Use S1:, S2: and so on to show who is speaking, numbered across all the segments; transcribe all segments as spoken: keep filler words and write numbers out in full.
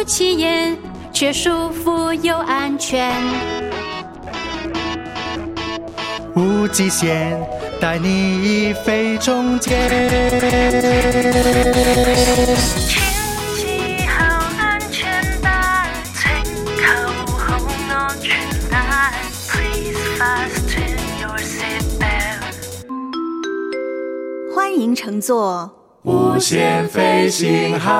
S1: 起眼，却舒服又安全。
S2: 无极限，带你飞中间。
S3: 牵系好安全带，请扣好安全帶。Please fasten your seatbelt。
S4: 欢迎乘坐
S2: 无限飞行号。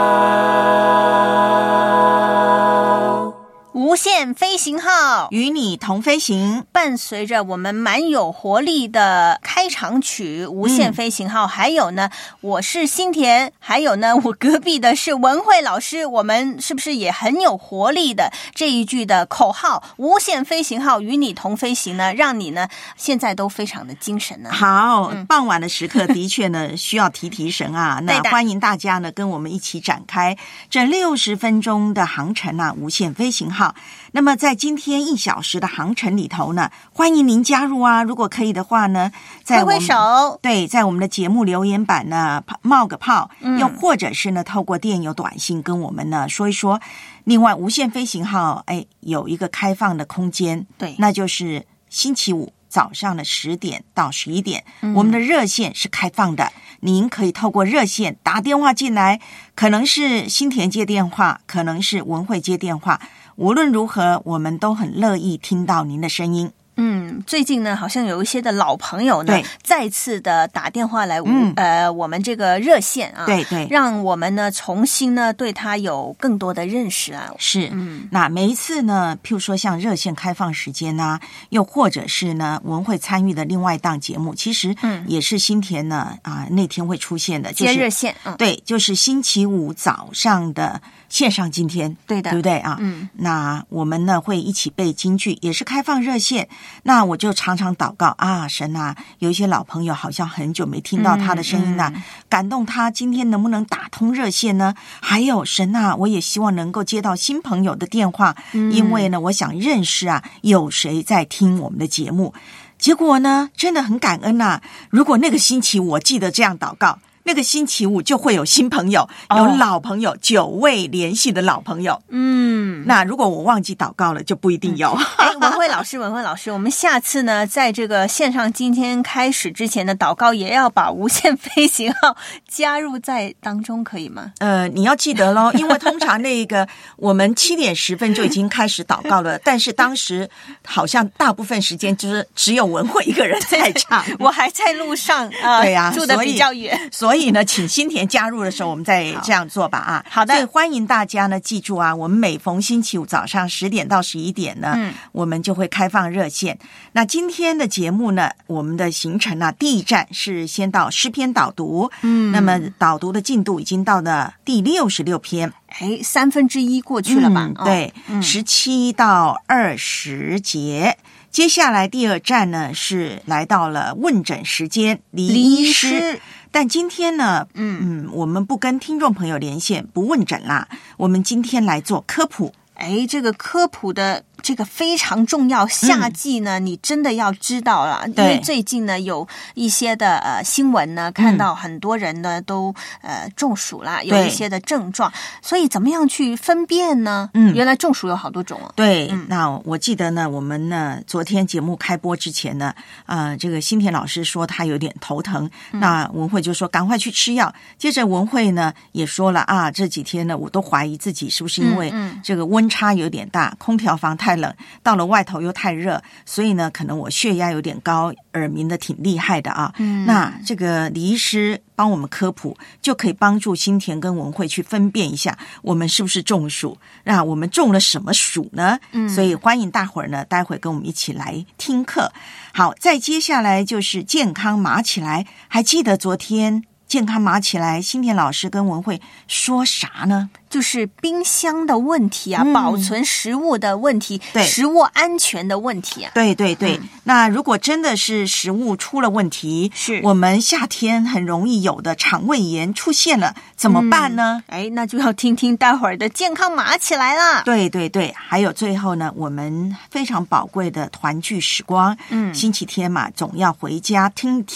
S4: 无限飞行号，
S5: 与你同飞行。
S4: 伴随着我们蛮有活力的开场曲《无限飞行号》嗯，还有呢，我是新田，还有呢，我隔壁的是文慧老师。我们是不是也很有活力的这一句的口号“无限飞行号，与你同飞行”呢？让你呢现在都非常的精神呢。
S5: 好，嗯、傍晚的时刻的确呢需要提提神啊。那欢迎大家呢跟我们一起展开这六十分钟的航程啊，无限飞行号。那么在今天一小时的航程里头呢，欢迎您加入啊！如果可以的话呢，在我们
S4: 挥挥手，
S5: 对，在我们的节目留言板呢冒个泡，嗯、又或者是呢透过电邮短信跟我们呢说一说。另外，无限飞行号哎有一个开放的空间，
S4: 对，
S5: 那就是星期五早上的十点到十一点，嗯、我们的热线是开放的，您可以透过热线打电话进来，可能是新田接电话，可能是文慧接电话。无论如何，我们都很乐意听到您的声音。
S4: 嗯，最近呢，好像有一些的老朋友呢，再次的打电话来，嗯、呃，我们这个热线啊，
S5: 对对，
S4: 让我们呢重新呢对他有更多的认识啊。
S5: 是，嗯，那每一次呢，譬如说像热线开放时间啊，又或者是呢文慧参与的另外一档节目，其实嗯也是新田呢啊那天会出现的，就是
S4: 接热线，嗯，
S5: 对，就是星期五早上的线上今天，
S4: 对的，
S5: 对不对啊？嗯，那我们呢会一起背金句，也是开放热线。那我就常常祷告啊，神啊，有一些老朋友好像很久没听到他的声音了，嗯嗯、感动他，今天能不能打通热线呢？还有神啊，我也希望能够接到新朋友的电话，嗯、因为呢，我想认识啊，有谁在听我们的节目。结果呢，真的很感恩啊！如果那个星期我记得这样祷告，那个星期五就会有新朋友，有老朋友，哦、久未联系的老朋友。嗯，那如果我忘记祷告了，就不一定有。
S4: 哎、嗯，文慧老师，文慧老师，我们下次呢，在这个线上今天开始之前的祷告，也要把无限飞行号加入在当中，可以吗？
S5: 呃，你要记得咯，因为通常那个我们七点十分就已经开始祷告了，但是当时好像大部分时间就是只有文慧一个人在场，
S4: 我还在路上啊，对呀、啊，住得比较远，
S5: 所以。所以呢，请新田加入的时候，我们再这样做吧啊。
S4: 好的，
S5: 所以欢迎大家呢，记住啊，我们每逢星期五早上十点到十一点呢，嗯，我们就会开放热线。那今天的节目呢，我们的行程呢、啊，第一站是先到诗篇导读，嗯，那么导读的进度已经到了第六十六篇，
S4: 哎，三分之一过去了吧？
S5: 嗯、对，十七、嗯、到二十节。接下来第二站呢是来到了问诊时间，李医师。但今天呢，嗯嗯，我们不跟听众朋友连线，不问诊啦，我们今天来做科普。
S4: 哎，这个科普的这个非常重要，夏季呢、嗯、你真的要知道了，因为最近呢有一些的呃新闻呢，看到很多人呢、嗯、都呃中暑啦，有一些的症状，所以怎么样去分辨呢？嗯，原来中暑有好多种哦。
S5: 对、嗯，那我记得呢，我们呢昨天节目开播之前呢，呃，这个新田老师说他有点头疼，嗯、那文慧就说赶快去吃药。接着文慧呢也说了啊，这几天呢我都怀疑自己是不是因为这个温差有点大，空调房太冷，到了外头又太热，所以呢可能我血压有点高，耳鸣的挺厉害的啊。嗯，那这个李医师帮我们科普，就可以帮助新田跟文慧去分辨一下我们是不是中暑，那我们中了什么暑呢？嗯，所以欢迎大伙儿呢待会跟我们一起来听课。好，再接下来就是健康码起来，还记得昨天健康码起来新田老师跟文慧说啥呢？
S4: 就是冰箱的问题啊、嗯、保存食物的问题，对，食物安全的问题啊。
S5: 对对对、嗯、那如果真的是食物出了问题，是我们夏天很容易有的肠胃炎出现了，怎么办呢？
S4: 哎、嗯，那就要听听待会儿的健康码起来了。
S5: 对对对，还有最后呢，我们非常宝贵的团聚时光，嗯，星期天嘛，总要回家听听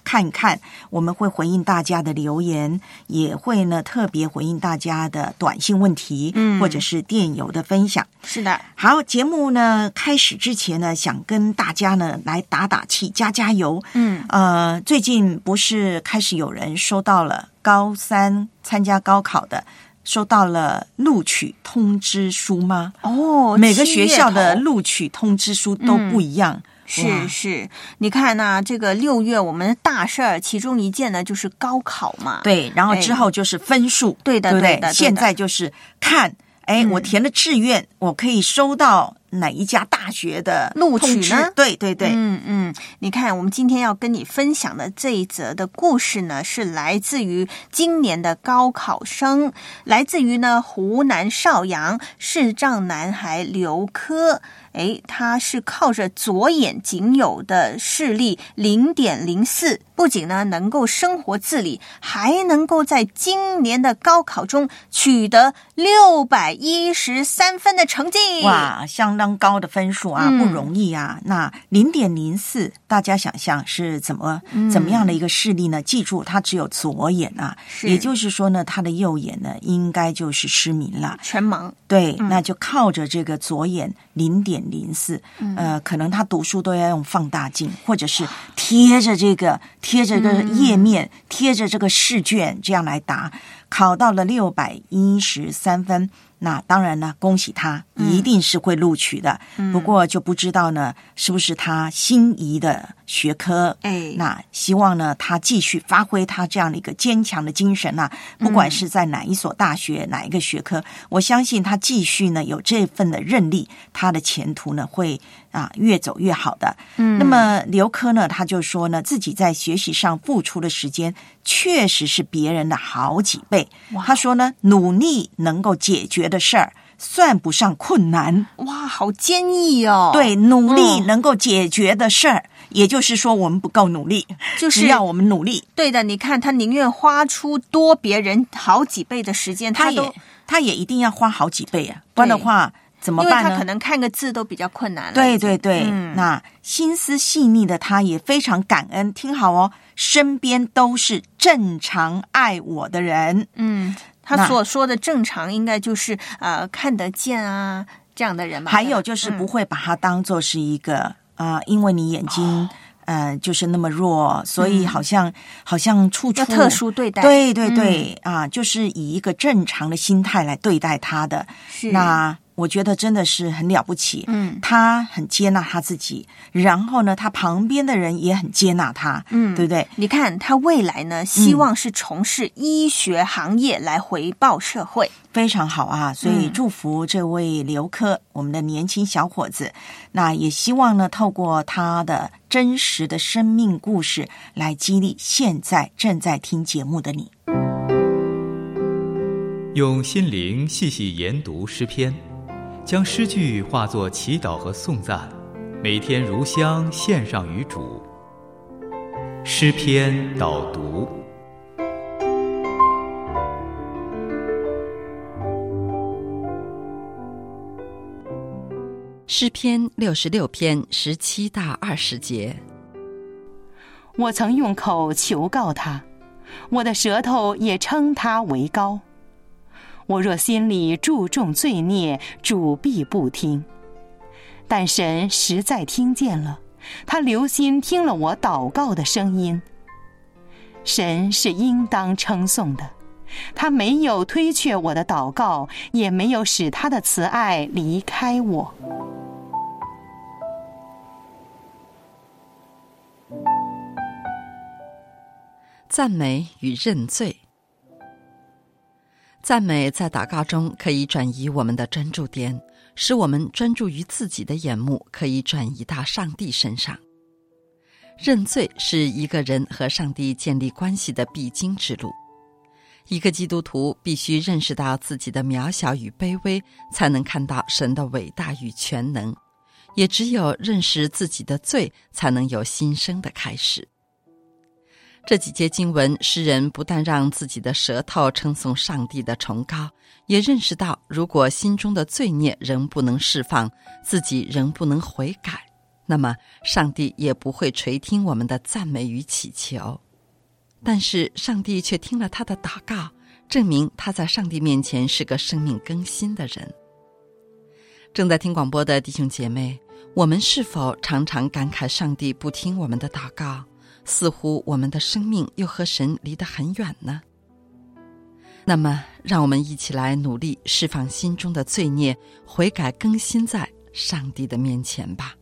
S5: 看一看，我们会回应大家的留言，也会呢特别回应大家的短信问题，嗯，或者是电邮的分享。
S4: 是的，
S5: 好，节目呢开始之前呢，想跟大家呢来打打气，加加油。嗯，呃，最近不是开始有人收到了高三参加高考的，收到了录取通知书吗？
S4: 哦，
S5: 每个学校的录取通知书都不一样。嗯，
S4: 是是，你看呢、啊，这个六月我们的大事儿，其中一件呢就是高考嘛。
S5: 对，然后之后就是分数，
S4: 对的，
S5: 对不对？
S4: 对的，
S5: 现在就是看，哎，
S4: 嗯、
S5: 我填了志愿，我可以收到哪一家大学的
S4: 录取呢？
S5: 对对对，
S4: 嗯嗯，你看，我们今天要跟你分享的这一则的故事呢，是来自于今年的高考生，来自于呢湖南邵阳视障男孩刘科。诶，他是靠着左眼仅有的视力 零点零四， 不仅呢能够生活自理，还能够在今年的高考中取得六百一十三分的成绩。
S5: 哇，相当高的分数啊，
S4: 嗯、
S5: 不容易啊。那 零点零四 大家想象是怎么、嗯、怎么样的一个视力呢？记住，他只有左眼啊，也就是说呢，他的右眼呢应该就是失明了，
S4: 全盲。
S5: 对、
S4: 嗯、
S5: 那就靠着这个左眼 零点零四， 呃，可能他读书都要用放大镜，或者是贴着这个贴着这个页面、嗯、贴着这个试卷这样来答，考到了六百一十三分。那当然呢，恭喜他，一定是会录取的、嗯、不过就不知道呢是不是他心仪的学科。
S4: 哎，
S5: 那希望呢他继续发挥他这样的一个坚强的精神啊，不管是在哪一所大学、嗯、哪一个学科，我相信他继续呢有这份的韧力，他的前途呢会啊越走越好的。嗯，那么刘科呢他就说呢，自己在学习上付出的时间确实是别人的好几倍。他说呢，努力能够解决的事儿算不上困难。
S4: 哇，好坚毅哦。
S5: 对，努力能够解决的事儿、嗯、也就是说我们不够努力，就是只要我们努力。
S4: 对的，你看他宁愿花出多别人好几倍的时间，他
S5: 也
S4: 都
S5: 他也一定要花好几倍啊，不然的话怎么办呢？
S4: 因为他可能看个字都比较困难了。
S5: 对对对、
S4: 嗯、
S5: 那心思细腻的他也非常感恩，听好哦，身边都是正常爱我的人。
S4: 嗯，他所说的正常应该就是呃看得见啊这样的人吧。
S5: 还有就是不会把他当作是一个啊、嗯呃，因为你眼睛、哦呃，就是那么弱，所以好像、嗯、好像处处
S4: 要特殊对待。
S5: 对对对、嗯、啊，就是以一个正常的心态来对待他的。
S4: 是，
S5: 那我觉得真的是很了不起。
S4: 嗯，
S5: 他很接纳他自己，然后呢，他旁边的人也很接纳他。嗯，对不对？
S4: 你看他未来呢，希望是从事医学行业来回报社会。
S5: 嗯，非常好啊，所以祝福这位刘科、嗯、我们的年轻小伙子。那也希望呢，透过他的真实的生命故事来激励现在正在听节目的你。
S6: 用心灵细细研读诗篇，将诗句化作祈祷和颂赞，每天如香献上于主。诗篇导读。
S7: 诗篇六十六篇十七到二十节。
S8: 我曾用口求告他，我的舌头也称他为高。我若心里注重罪孽，主必不听。但神实在听见了，他留心听了我祷告的声音。神是应当称颂的，他没有推却我的祷告，也没有使他的慈爱离开我。
S7: 赞美与认罪。赞美在祷告中可以转移我们的专注点，使我们专注于自己的眼目可以转移到上帝身上。认罪是一个人和上帝建立关系的必经之路。一个基督徒必须认识到自己的渺小与卑微，才能看到神的伟大与全能。也只有认识自己的罪，才能有新生的开始。这几节经文，诗人不但让自己的舌头称颂上帝的崇高，也认识到如果心中的罪孽仍不能释放，自己仍不能悔改， 那么上帝也不会垂听我们的赞美与祈求。但是上帝却听了他的祷告，证明他在上帝面前是个生命更新的人。正在听广播的弟兄姐妹，我们是否常常感慨上帝不听我们的祷告，似乎我们的生命又和神离得很远呢？那么让我们一起来努力释放心中的罪孽，悔改更新在上帝的面前吧。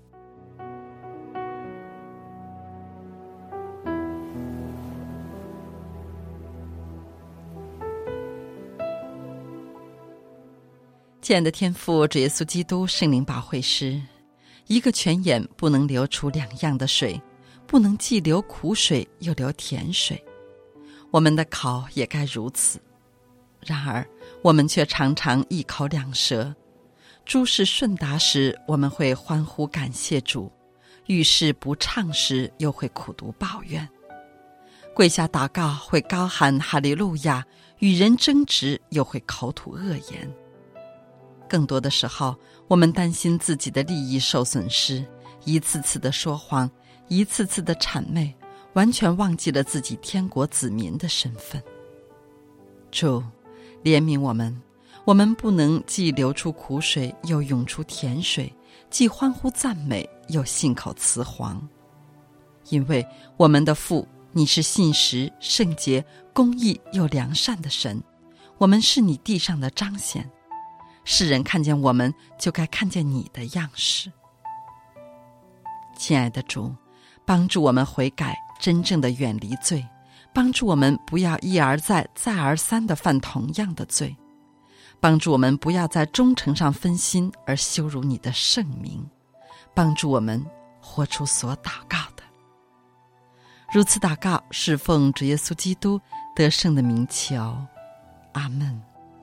S7: 亲爱的天父，主耶稣基督圣灵保惠师，一个泉眼不能流出两样的水，不能既流苦水又流甜水，我们的口也该如此。然而我们却常常一口两舌，诸事顺达时我们会欢呼感谢主，遇事不畅时又会苦毒抱怨，跪下祷告会高喊哈利路亚，与人争执又会口吐恶言。更多的时候，我们担心自己的利益受损失，一次次的说谎，一次次的谄媚，完全忘记了自己天国子民的身份。主，怜悯我们，我们不能既流出苦水又涌出甜水，既欢呼赞美又信口雌黄。因为我们的父，你是信实、圣洁、公义又良善的神，我们是你地上的彰显，世人看见我们，就该看见你的样式。亲爱的主，帮助我们悔改，真正的远离罪，帮助我们不要一而再再而三地犯同样的罪，帮助我们不要在忠诚上分心而羞辱你的圣名，帮助我们活出所祷告的。如此祷告，是奉主耶稣基督得胜的名求，阿们。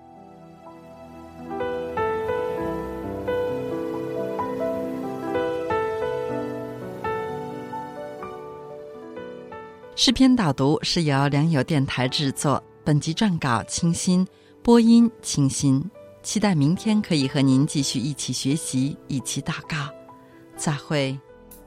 S7: 诗篇导读是由良友电台制作，本集撰稿清新，播音清新。期待明天可以和您继续一起学习，一起祷告。再会。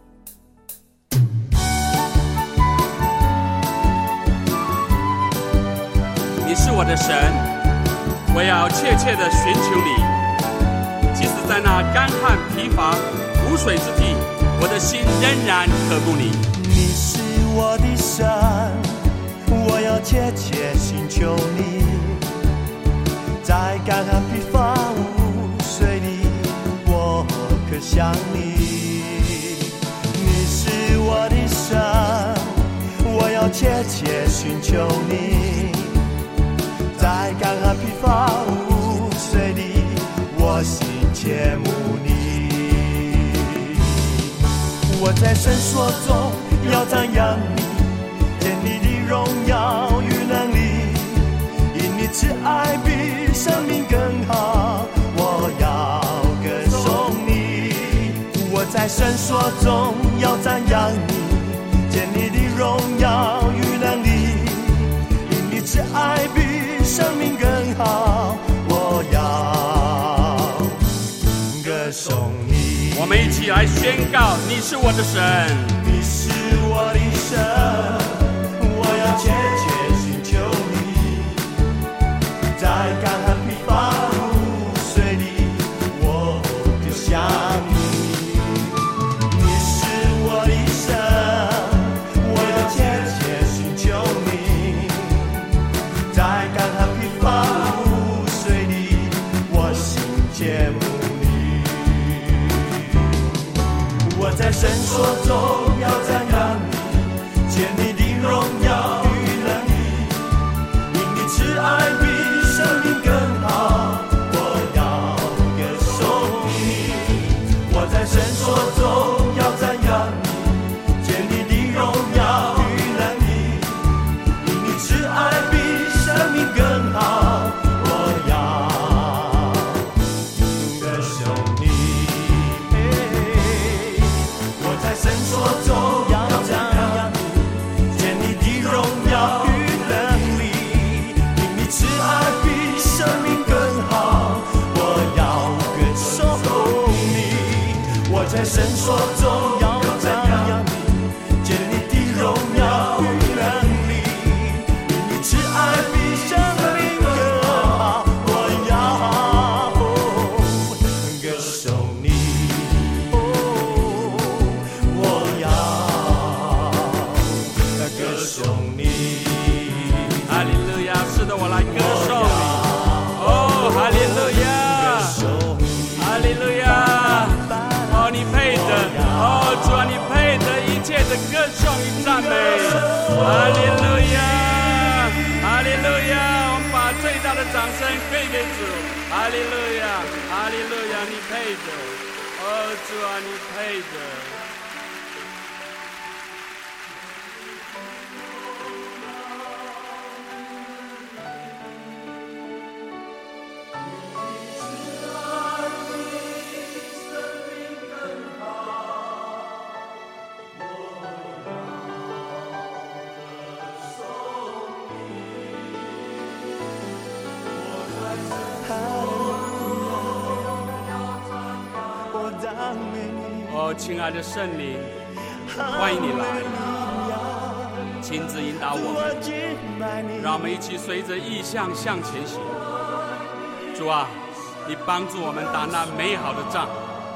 S9: 你是我的神，我要切切地寻求你。即使在那干旱疲乏无水之地，我的心仍然渴慕你。
S2: 你是我的神，我要切切寻求你，在干旱疲乏无水里，我渴想你。你是我的神，我要切切寻求你，在干旱疲乏无水里，我心切慕你。我在绳索中要瞻仰你，见你的荣耀与能力，因你慈爱比生命更好，我要歌颂你。我在绳索中要瞻仰你，见你的荣耀与能力，因你慈爱比生命更好，我要歌颂你。
S9: 我们一起来宣告，你是我的神，
S2: 你是我的神，我要切切寻求你，在干旱疲乏无水里，我就想你。你是我的神，我要切切寻求你，在干旱疲乏无水里，我心切慕你。我在绳索中要瞻仰你，见你的荣耀与能力，因你慈爱比生命更好，我要歌颂你。我在绳索中要瞻仰你，见你的荣耀与能力，因你慈爱比生命更好，我要歌颂你。我在绳索中要瞻仰你，见你的荣耀与能力，因你慈爱比生命更好，我要歌颂你。我在绳索中要
S9: 颂与赞美。哈利路亚，哈利路亚！我们把最大的掌声归给主。哈利路亚，哈利路亚！你配的，哦，主啊，你配的。哦，亲爱的圣灵，欢迎你来，亲自引导我们，让我们一起随着意象向前行。主啊，你帮助我们打那美好的仗，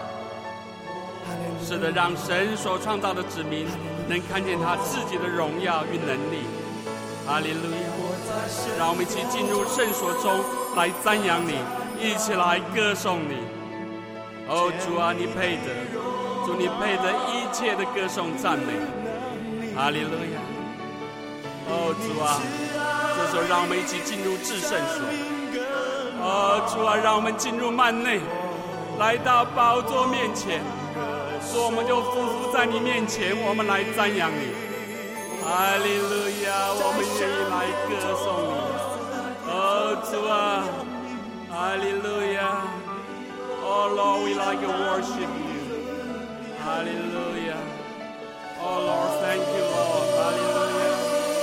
S9: 是的，让神所创造的子民能看见他自己的荣耀与能力。哈利路亚！让我们一起进入圣所中来赞扬你，一起来歌颂你。哦，主啊，你配得，主你配得一切的歌颂赞美。哈利路亚！哦，主啊，这时候让我们一起进入至圣所。哦，主啊，让我们进入幔内，来到宝座面前，所以我们就匍匐在你面前，我们来赞扬你。哈利路亚！我们愿意来歌颂你。哦，主啊，哈利路亚！ Oh Lord, we like to worship you. Hallelujah. Oh Lord, thank you, Lord. Hallelujah.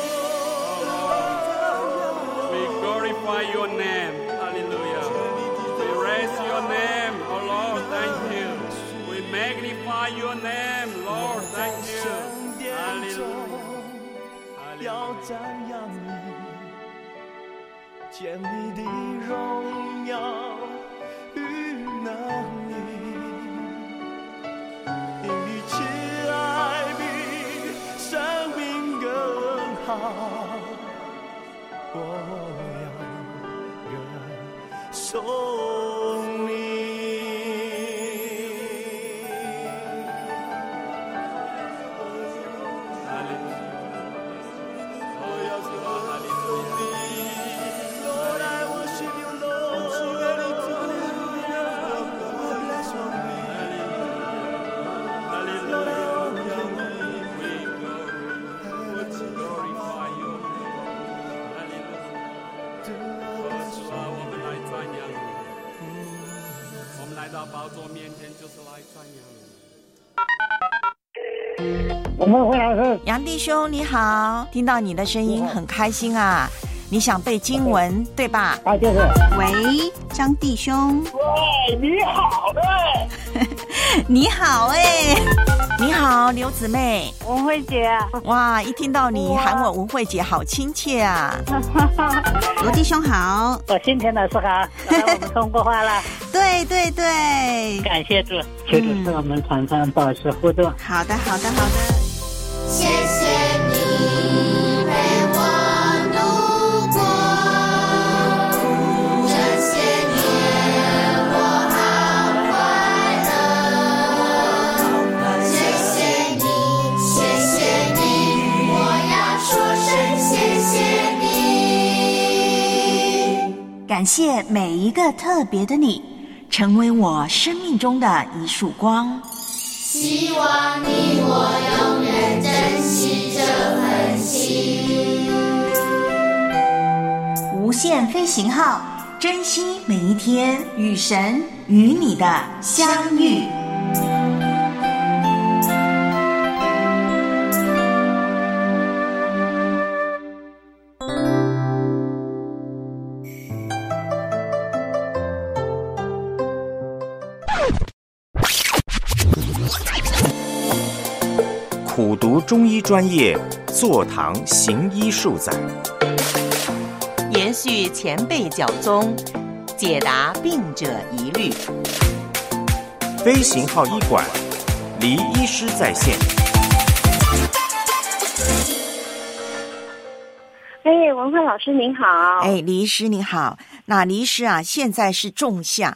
S9: Oh Lord, we glorify your name. Hallelujah. We raise your name. Oh Lord, thank you. We magnify your name, Lord. Thank you. Hallelujah.
S2: 要赞扬你，见你的荣耀。 能力，因你慈爱比生命更好，我要歌颂你。哈利路亚，哦，要说哈利路亚。Lord, I worship you, Lord.
S9: I 来到宝座面前，就是来赞扬你。
S10: 我们回老师，
S5: 杨弟兄你好，听到你的声音很开心啊！你想背经文对吧？
S10: 啊，就是。
S4: 喂，张弟兄。
S10: 喂，你好哎。
S4: 你好哎。
S5: 你好，刘姊妹。
S11: 文慧姐。
S5: 哇，一听到你喊我文慧姐，好亲切啊！
S4: 罗弟兄好。
S10: 我今天老师好，刚才我们通过话了。
S4: 对对对，
S10: 感谢主，求主赐我们常常保持互动。
S4: 好的，好的，好的。
S1: 谢谢你陪我度过这些年，我好快乐。谢谢你，谢谢你，我要说声谢谢你。
S5: 感谢每一个特别的你，成为我生命中的一束光。
S1: 希望你我永远珍惜这份心。
S5: 无限飞行号，珍惜每一天与神与你的相遇。
S12: 苦读中医专业，坐堂行医数载，
S13: 延续前辈教宗，解答病者疑虑。
S12: 飞行号医馆，黎医师在线。
S11: 哎，文慧老师您好。
S5: 哎，黎医师你好。那黎医师啊，现在是仲夏。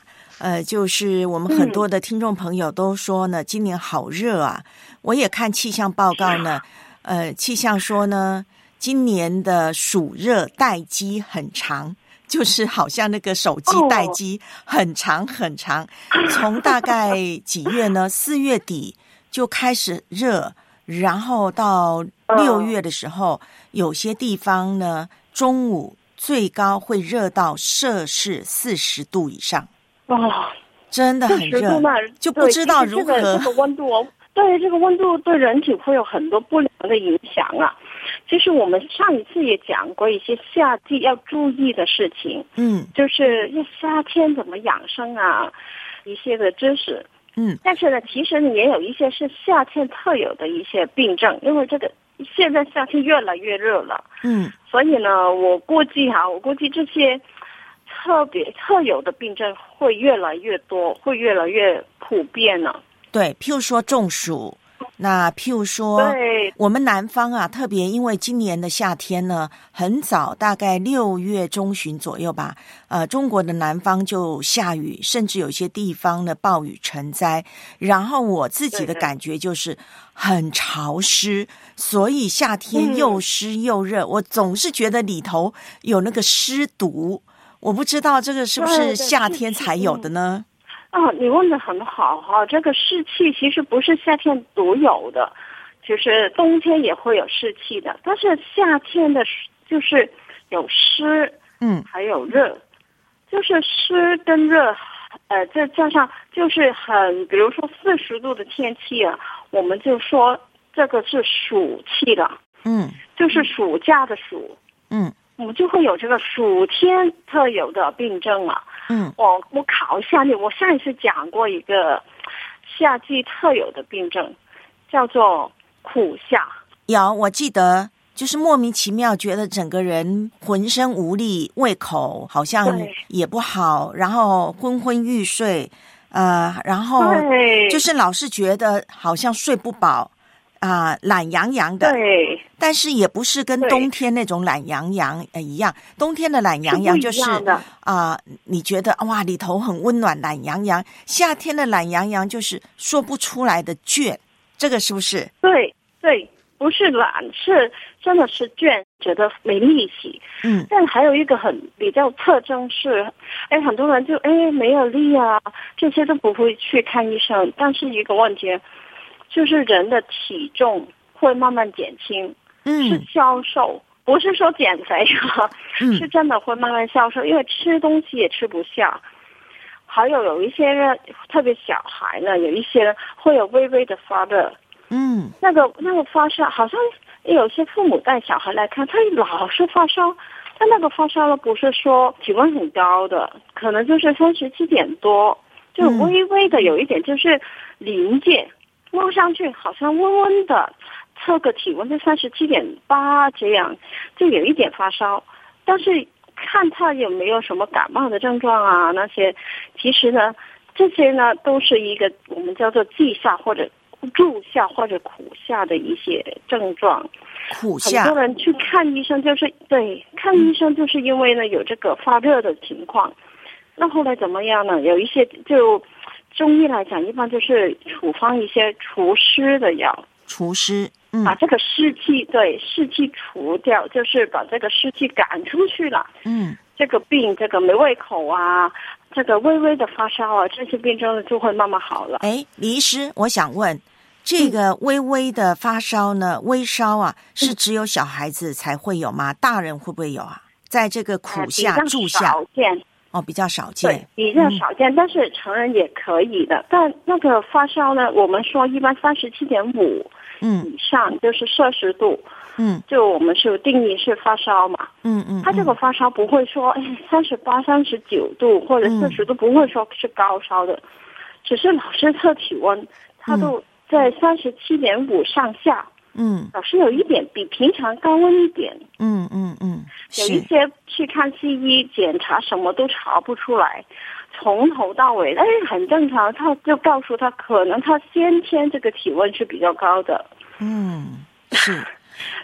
S5: 呃，就是我们很多的听众朋友都说呢，今年好热啊。我也看气象报告呢，呃，气象说呢，今年的暑热待机很长。就是好像那个手机待机很长很长，从大概几月呢？四月底就开始热，然后到六月的时候，有些地方呢，中午最高会热到摄氏四十度以上。
S11: 哇，
S5: 真的很热，就不知道如何。
S11: 这个温度哦，对这个温度对人体会有很多不良的影响啊。其实我们上一次也讲过一些夏季要注意的事情，
S5: 嗯，
S11: 就是夏天怎么养生啊，一些的知识，
S5: 嗯，
S11: 但是呢，其实也有一些是夏天特有的一些病症，因为这个现在夏天越来越热了，
S5: 嗯，
S11: 所以呢，我估计哈，我估计这些特别特有的病症会越来越多，会越来越普遍了。
S5: 对，譬如说中暑。那譬如说我们南方啊，特别因为今年的夏天呢很早，大概六月中旬左右吧，呃，中国的南方就下雨，甚至有些地方呢暴雨成灾。然后我自己的感觉就是很潮湿，所以夏天又湿又热，我总是觉得里头有那个湿毒。我不知道这个是不是夏天才有的呢？
S11: 啊，你问得很好哈，这个湿气其实不是夏天独有的，就是冬天也会有湿气的，但是夏天的就是有湿，
S5: 嗯，
S11: 还有热，就是湿跟热，呃，再加上就是很，比如说四十度的天气啊，我们就说这个是暑气了，
S5: 嗯，
S11: 就是暑假的暑，
S5: 嗯，
S11: 我们就会有这个暑天特有的病症啊。
S5: 嗯，
S11: 我我考一下你，我上一次讲过一个夏季特有的病症，叫做苦夏。
S5: 有，我记得就是莫名其妙觉得整个人浑身无力，胃口好像也不好，然后昏昏欲睡，呃，然后就是老是觉得好像睡不饱。啊，懒洋洋的，
S11: 对，
S5: 但是也不是跟冬天那种懒洋洋呃一样。冬天的懒洋洋就是啊、呃，你觉得哇里头很温暖，懒洋洋；夏天的懒洋洋就是说不出来的倦，这个是不是？
S11: 对对，不是懒，是真的是倦，觉得没力气。
S5: 嗯，
S11: 但还有一个很比较特征是，哎，很多人就哎没有力啊，这些都不会去看医生，但是一个问题。就是人的体重会慢慢减轻，
S5: 嗯，
S11: 是消瘦，不是说减肥啊，
S5: 嗯，
S11: 是真的会慢慢消瘦，因为吃东西也吃不下。还有有一些人，特别小孩呢，有一些人会有微微的发热，
S5: 嗯，
S11: 那个那个发烧，好像有些父母带小孩来看，他老是发烧，他那个发烧呢不是说体温很高的，可能就是三十七点多，就微微的有一点就是临界。摸上去好像温温的，测个体温就三十七点八这样，就有一点发烧，但是看他有没有什么感冒的症状啊那些，其实呢，这些呢都是一个我们叫做季夏或者助夏或者苦夏的一些症状。
S5: 苦夏，
S11: 很多人去看医生就是对看医生就是因为呢有这个发热的情况，那后来怎么样呢？有一些就。中医来讲，一般就是处方一些除湿的药，
S5: 除湿，嗯，
S11: 把这个湿气对湿气除掉，就是把这个湿气赶出去了。
S5: 嗯，
S11: 这个病，这个没胃口啊，这个微微的发烧啊，这些病症就会慢慢好了。
S5: 哎，李医师，我想问，这个微微的发烧呢，嗯、微烧啊，是只有小孩子才会有吗？大人会不会有啊？在这个苦夏、
S11: 呃、
S5: 助夏。哦，比较少见，
S11: 对，比较少见，嗯、但是成人也可以的。但那个发烧呢，我们说一般三十七点五以上就是摄氏度，
S5: 嗯，
S11: 就我们是定义是发烧嘛，
S5: 嗯嗯，
S11: 他这个发烧不会说哎三十八、三十九度或者四十度，不会说是高烧的，嗯、只是老是测体温，他都在三十七点五上下。
S5: 嗯，
S11: 老是有一点比平常高温一点。
S5: 嗯嗯嗯，
S11: 有一些去看西医检查什么都查不出来，从头到尾哎很正常，他就告诉他可能他先天这个体温是比较高的。
S5: 嗯，是。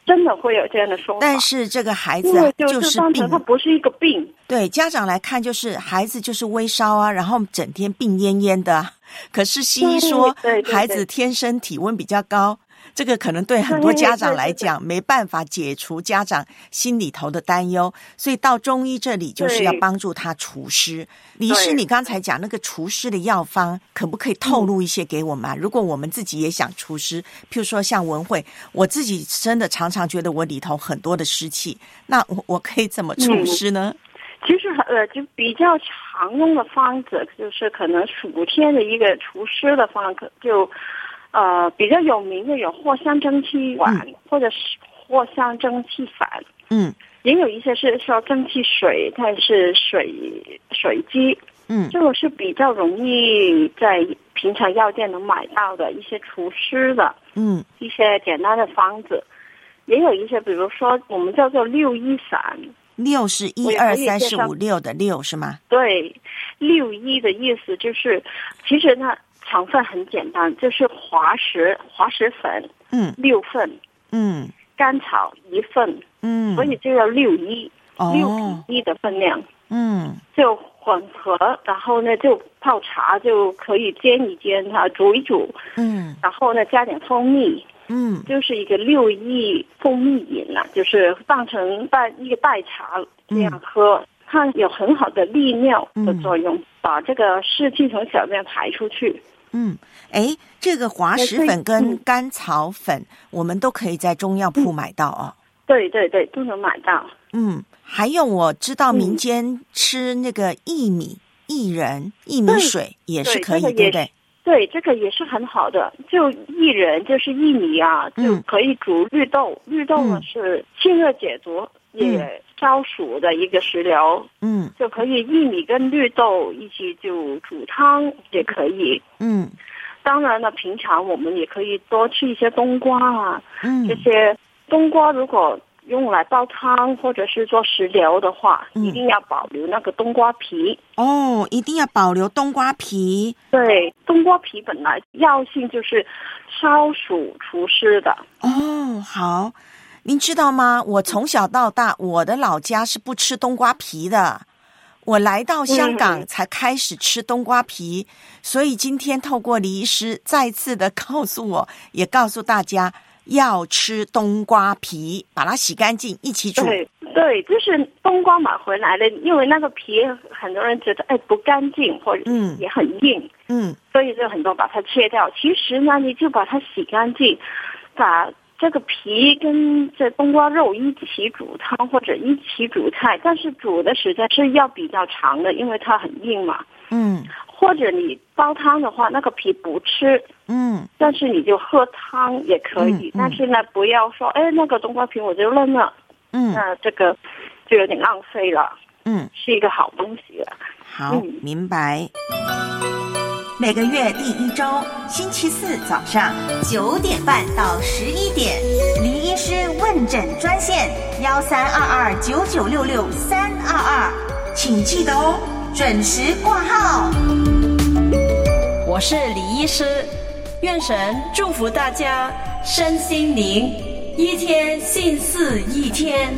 S11: 真的会有这样的说法。
S5: 但是这个孩子、
S11: 因
S5: 啊、
S11: 为就是当成
S5: 病，
S11: 它不是一个病。
S5: 对家长来看，就是孩子就是微烧啊，然后整天病恹恹的、啊。可是西医说
S11: 对对对对
S5: 孩子天生体温比较高，这个可能对很多家长来讲没办法解除家长心里头的担忧，所以到中医这里就是要帮助他除湿。李医师，你刚才讲那个除湿的药方，可不可以透露一些给我们、啊嗯、如果我们自己也想除湿，譬如说像文慧，我自己真的常常觉得我里头很多的湿气，那我我可以怎么除湿呢？
S11: 嗯其实呃，就比较常用的方子，就是可能暑天的一个除湿的方子，就呃比较有名的有藿香正气丸、嗯、或者是藿香正气散，
S5: 嗯，
S11: 也有一些是说正气水，它是水水机，
S5: 嗯，
S11: 这个是比较容易在平常药店能买到的一些除湿的，
S5: 嗯，
S11: 一些简单的方子，也有一些比如说我们叫做六一散。
S5: 六是一二三四五六的六是吗？
S11: 对，六一的意思就是，其实呢成分很简单，就是滑石滑石粉，
S5: 嗯，
S11: 六份，
S5: 嗯，
S11: 甘草一份，
S5: 嗯，
S11: 所以就要六一，
S5: 哦，
S11: 六比一的分量，
S5: 嗯，
S11: 就混合，然后呢就泡茶就可以煎一煎它，煮一煮，
S5: 嗯，
S11: 然后呢加点蜂蜜。
S5: 嗯，
S11: 就是一个六益蜂蜜饮啦、啊，就是当成代一个代茶这样喝，嗯、它有很好的利尿的作用，嗯、把这个湿气从小便排出去。
S5: 嗯，哎，这个滑石粉跟甘草粉，嗯、我们都可以在中药铺买到哦。
S11: 对对对，都能买到。
S5: 嗯，还有我知道民间吃那个薏米、薏仁、薏米水也是可以，对不对？
S11: 对，这个也是很好的。就薏仁就是薏米啊，就可以煮绿豆。嗯、绿豆呢是清热解毒，嗯、也消暑的一个食疗。
S5: 嗯，
S11: 就可以薏米跟绿豆一起就煮汤也可以。
S5: 嗯，
S11: 当然了，平常我们也可以多吃一些冬瓜啊。
S5: 嗯，
S11: 这些冬瓜如果用来煲汤或者是做食疗的话，嗯、一定要保留那个冬瓜皮。
S5: 哦，一定要保留冬瓜皮。
S11: 对，冬瓜皮本来药性就是消暑除湿的。
S5: 哦，好，您知道吗？我从小到大，我的老家是不吃冬瓜皮的。我来到香港才开始吃冬瓜皮，嗯、所以今天透过李医师再次的告诉我，也告诉大家。要吃冬瓜皮，把它洗干净，一起煮。
S11: 对对，就是冬瓜买回来的，因为那个皮很多人觉得哎不干净，或者也很硬，
S5: 嗯，
S11: 所以就很多把它切掉。其实呢，你就把它洗干净，把这个皮跟这冬瓜肉一起煮汤或者一起煮菜，但是煮的时间是要比较长的，因为它很硬嘛。
S5: 嗯。
S11: 或者你煲汤的话，那个皮不吃，
S5: 嗯，
S11: 但是你就喝汤也可以。嗯嗯、但是呢，不要说，哎，那个冬瓜皮我就扔了，
S5: 嗯，
S11: 那这个就有点浪费了，
S5: 嗯，
S11: 是一个好东西了。
S5: 好，嗯、明白。每个月第一周星期四早上
S4: 九点半到十一点，林医师问诊专线幺三二二九九六六三二二，请记得哦。准时挂号。
S14: 我是李医师，愿神祝福大家身心灵一天信似一天。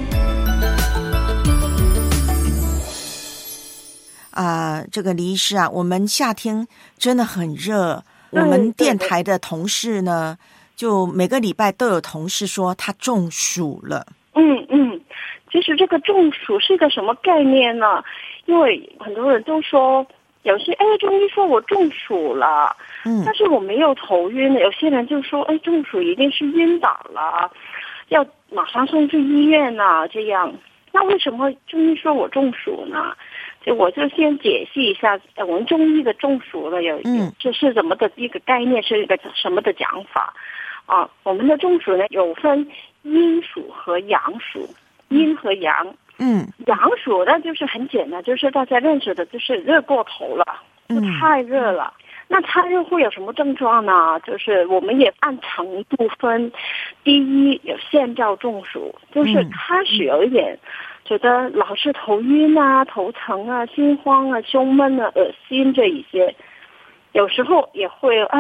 S5: 啊、呃，这个李医师啊，我们夏天真的很热，我们电台的同事呢，就每个礼拜都有同事说他中暑了。
S11: 嗯嗯，其实这个中暑是一个什么概念呢？因为很多人都说，有些哎中医说我中暑了，
S5: 嗯，
S11: 但是我没有头晕。有些人就说，哎，中暑一定是晕倒了，要马上送去医院啊，这样。那为什么中医说我中暑呢？就我就先解析一下，我们中医的中暑了有，
S5: 嗯，
S11: 这是怎么的一个概念，是一个什么的讲法啊？我们的中暑呢有分阴暑和阳暑，阴和阳。
S5: 嗯，
S11: 阳暑呢就是很简单，就是大家认识的，就是热过头了，就太热了。嗯、那太热会有什么症状呢？就是我们也按程度分，第一有现兆中暑，就是开始有一点觉得老是头晕啊、头疼啊、心慌啊、胸闷啊、恶心这一些，有时候也会哎呀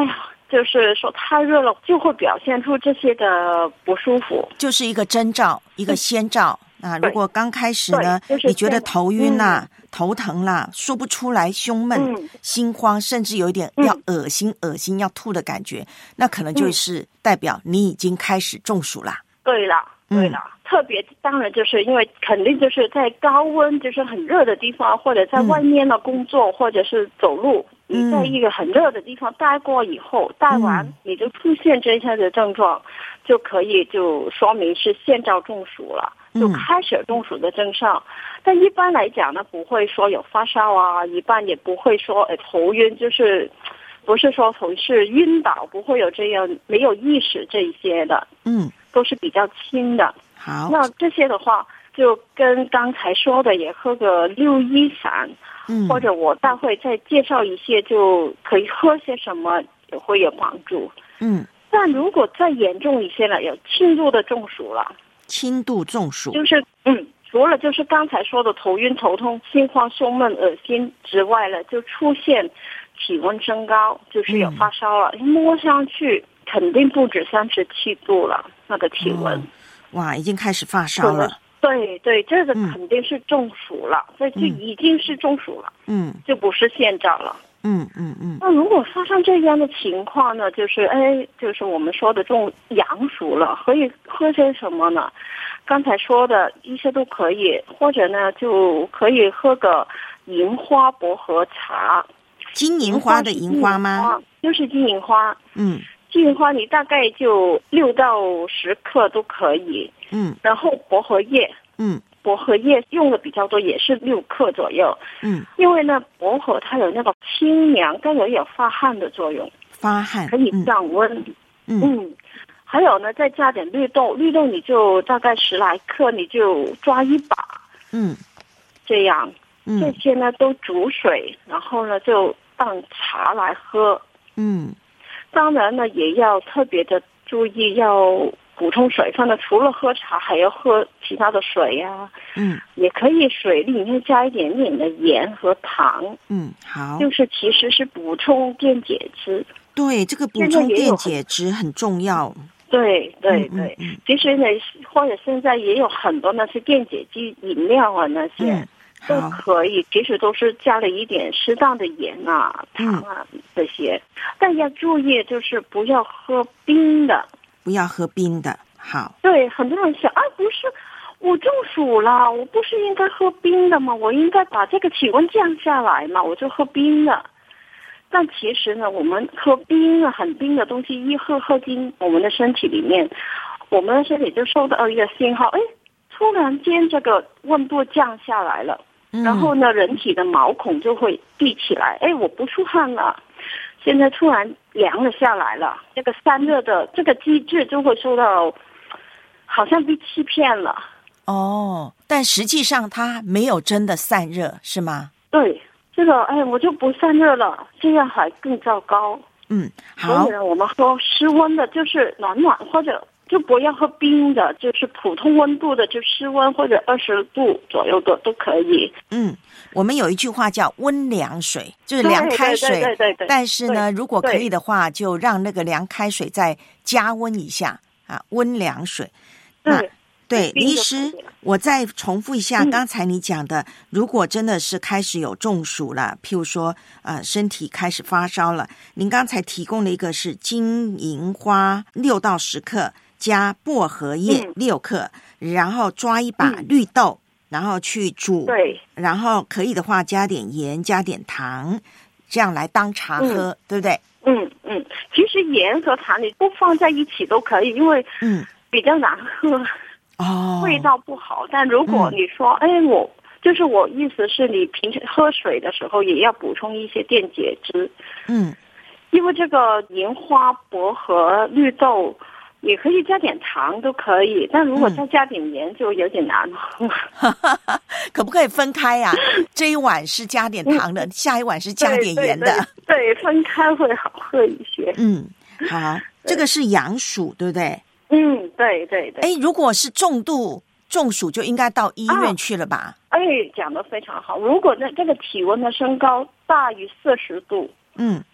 S11: 就是说太热了，就会表现出这些的不舒服，
S5: 就是一个征兆，一个先兆。啊，如果刚开始呢，
S11: 就是
S5: 你觉得头晕啦、
S11: 嗯、
S5: 头疼啦，说不出来，胸闷、
S11: 嗯、
S5: 心慌，甚至有一点要恶心、嗯、恶心要吐的感觉，那可能就是代表你已经开始中暑啦。
S11: 对了，对了，嗯、特别当然就是因为肯定就是在高温，就是很热的地方，或者在外面的工作，嗯、或者是走路。你在一个很热的地方待过以后，待完你就出现这些的症状，就可以就说明是先兆中暑了，就开始中暑的征兆。但一般来讲呢，不会说有发烧啊，一般也不会说呃头晕，就是不是说头是晕倒，不会有这样没有意识这一些的，
S5: 嗯，
S11: 都是比较轻的。
S5: 好，
S11: 那这些的话，就跟刚才说的，也喝个六一散。嗯，或者我待会再介绍一些，就可以喝些什么也会有帮助。
S5: 嗯，
S11: 但如果再严重一些了，有轻度的中暑了。
S5: 轻度中暑
S11: 就是嗯，除了就是刚才说的头晕、头痛、心慌、胸闷、恶心之外了，就出现体温升高，就是有发烧了，嗯、摸上去肯定不止三十七度了，那个体温。哦、
S5: 哇，已经开始发烧了。
S11: 对对，这个肯定是中暑了，所以就已经是中暑了，
S5: 嗯，
S11: 就不是现兆了，
S5: 嗯嗯嗯。
S11: 那如果发生这样的情况呢，就是哎，就是我们说的中阳暑了，可以喝些什么呢？刚才说的一些都可以，或者呢就可以喝个银花薄荷茶。
S5: 金银花的银花吗？
S11: 就是金银花，
S5: 嗯。
S11: 金银花你大概就六到十克都可以，
S5: 嗯，
S11: 然后薄荷叶，
S5: 嗯，
S11: 薄荷叶用的比较多，也是六克左右，
S5: 嗯，
S11: 因为呢薄荷它有那个清凉，但有有发汗的作用，
S5: 发汗
S11: 可以降温，
S5: 嗯，
S11: 嗯，还有呢再加点绿豆，绿豆你就大概十来克，你就抓一把，
S5: 嗯，
S11: 这样，
S5: 嗯，
S11: 这些呢都煮水，然后呢就当茶来喝，
S5: 嗯。
S11: 当然呢，也要特别的注意，要补充水分呢。除了喝茶，还要喝其他的水呀、啊。
S5: 嗯，
S11: 也可以水里面加一点点的盐和糖。
S5: 嗯，好。
S11: 就是其实是补充电解质。
S5: 对，这个补充电解质很重要。
S11: 对对对、
S5: 嗯嗯嗯，
S11: 其实呢，或者现在也有很多那些电解质饮料啊那些。嗯都可以，其实都是加了一点适当的盐啊、糖啊、嗯、这些，但要注意，就是不要喝冰的，
S5: 不要喝冰的。好，
S11: 对，很多人想啊，不是我中暑了，我不是应该喝冰的吗？我应该把这个体温降下来嘛，我就喝冰的。但其实呢，我们喝冰啊、很冰的东西，一喝喝进我们的身体里面，我们的身体就收到一个信号，哎，突然间这个温度降下来了。然后呢，人体的毛孔就会闭起来，哎，我不出汗了，现在突然凉了下来了，这个散热的这个机制就会受到，好像被欺骗了。
S5: 哦，但实际上它没有真的散热，是吗？
S11: 对，这个哎，我就不散热了，这样还更糟糕。
S5: 嗯，好。
S11: 所以呢，我们喝室温的，就是暖暖或者。就不要喝冰的，就是普通温度的，就室温或者二十度左右的都可以。
S5: 嗯，我们有一句话叫温凉水，就是凉开水。
S11: 对对对对。
S5: 但是呢，如果可以的话，就让那个凉开水再加温一下啊，温凉水。
S11: 对
S5: 对，李医师，我再重复一下刚才你讲的，嗯、如果真的是开始有中暑了，譬如说呃身体开始发烧了，您刚才提供的一个是金银花六到十克。加薄荷叶六克、嗯，然后抓一把绿豆、嗯，然后去煮，
S11: 对，
S5: 然后可以的话加点盐，加点糖，这样来当茶喝，嗯、对不对？
S11: 嗯嗯，其实盐和糖你不放在一起都可以，因为嗯比较难喝，
S5: 哦，
S11: 味道不好。但如果你说，嗯、哎，我就是我意思是你平时喝水的时候也要补充一些电解质，
S5: 嗯，
S11: 因为这个银花、薄荷、绿豆。也可以加点糖都可以，但如果再加点盐就有点难了。
S5: 嗯、可不可以分开呀、啊？这一碗是加点糖的，嗯、下一碗是加点盐的。
S11: 对, 对, 对，分开会好喝一些。
S5: 嗯，好，这个是阳暑，对不对？
S11: 嗯，对对对。
S5: 哎，如果是重度中暑，就应该到医院去了吧？
S11: 啊、哎，讲得非常好。如果呢这个体温的升高大于四十度。
S5: 嗯，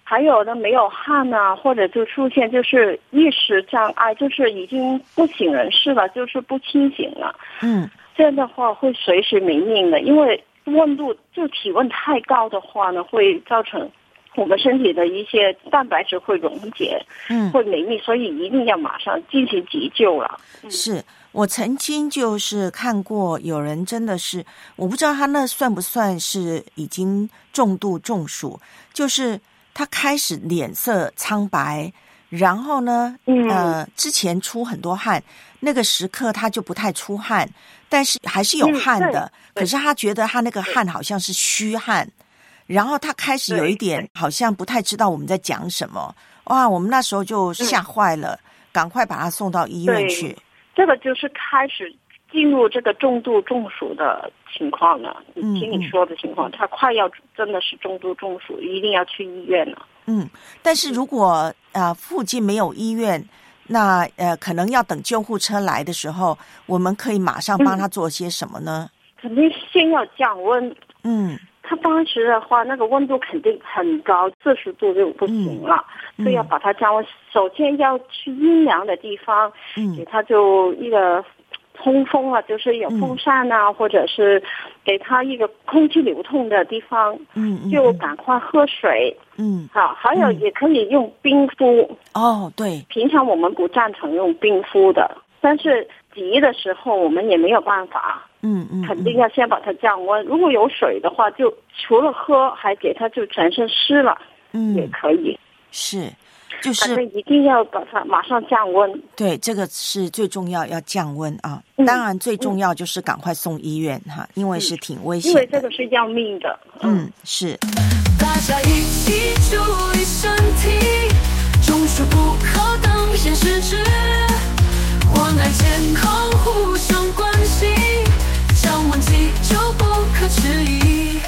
S11: 还有的没有汗啊，或者就出现就是意识障碍，就是已经不省人事了，就是不清醒了。
S5: 嗯，
S11: 这样的话会随时没命的，因为温度就体温太高的话呢，会造成我们身体的一些蛋白质会溶解，
S5: 嗯，
S11: 会没命，所以一定要马上进行急救了。嗯、
S5: 是我曾经就是看过有人真的是，我不知道他那算不算是已经重度中暑，就是他开始脸色苍白，然后呢，
S11: 嗯、
S5: 呃，之前出很多汗，那个时刻他就不太出汗，但是还是有汗的，
S11: 嗯、
S5: 可是他觉得他那个汗好像是虚汗，然后他开始有一点好像不太知道我们在讲什么，哇，我们那时候就吓坏了，嗯、赶快把他送到医院去。
S11: 这个就是开始进入这个重度中暑的情况了，
S5: 嗯，
S11: 听你说的情况，他快要真的是重度中暑，一定要去医院了。
S5: 嗯，但是如果呃附近没有医院，那呃可能要等救护车来的时候，我们可以马上帮他做些什么呢？
S11: 嗯、肯定先要降温。
S5: 嗯，
S11: 他当时的话，那个温度肯定很高，四十度就不行了，嗯、所以要把它降温。首先要去阴凉的地方，
S5: 嗯，
S11: 给他就一个通风啊，就是有风扇啊，嗯、或者是给他一个空气流通的地方，
S5: 嗯，嗯
S11: 就赶快喝水，
S5: 嗯，
S11: 好，还有也可以用冰敷。
S5: 哦，对，
S11: 平常我们不赞成用冰敷的，但是急的时候我们也没有办法。
S5: 嗯嗯，
S11: 肯定要先把它降温。如果有水的话，就除了喝，还给它就全身湿了，
S5: 嗯，
S11: 也可以。
S5: 是，就是
S11: 反正一定要把它马上降温。
S5: 对，这个是最重要，要降温啊。
S11: 嗯、
S5: 当然，最重要就是赶快送医院哈、嗯，因为是挺危险的。
S11: 因为这个是要命的。
S5: 嗯，嗯是。
S3: 大家一起注意身体，中暑不可当先失职，患癌健康互相关心。降温急救不可迟疑。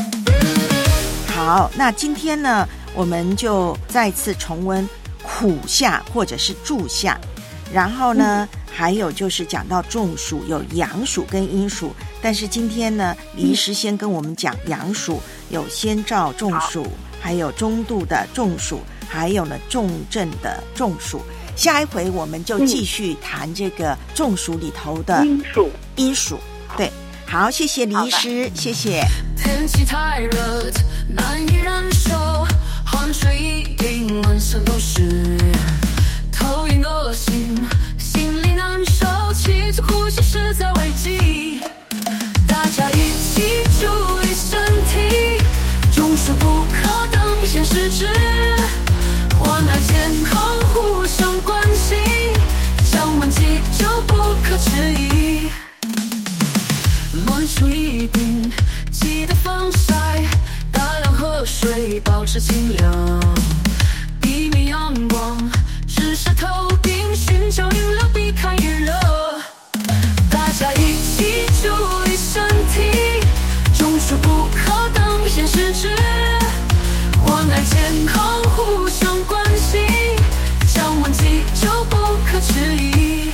S5: 好，那今天呢，我们就再次重温苦夏或者是助夏，然后呢，嗯、还有就是讲到中暑有阳暑跟阴暑，但是今天呢，李医师先跟我们讲阳暑，有先兆中暑，还有中度的中暑，还有呢重症的中暑。下一回我们就继续谈这个中暑里头的
S11: 阴暑，
S5: 阴暑。对，好，谢谢李医师，谢谢。
S3: 天气太热，难以忍受，汗水一滴，满身都是，头晕恶心，心里难受，气促呼吸实在危机。大家一起注意身体，中暑不可当先失职，患癌健康互相关心，降温急救不可迟疑。暖暑一定，记得防晒，大量喝水，保持清凉，避免阳光直射头顶，寻找阴凉，避开炎热。大家一起注意身体，中暑不可当先失职，患癌健康互相关心，降温急救不可迟疑。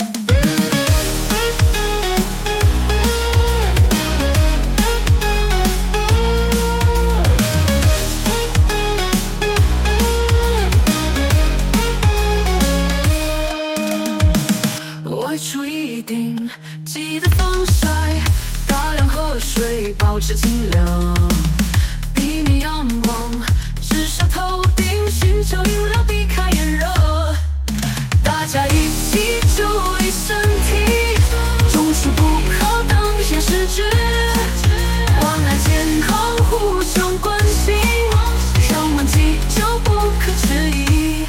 S3: 出一定，记得防晒，大量喝水，保持清凉，避免阳光直射头顶，寻找阴凉，避开炎热。大家一起注意身体，中暑不可当先失职，患癌健康互相关心，降温急救不可迟疑。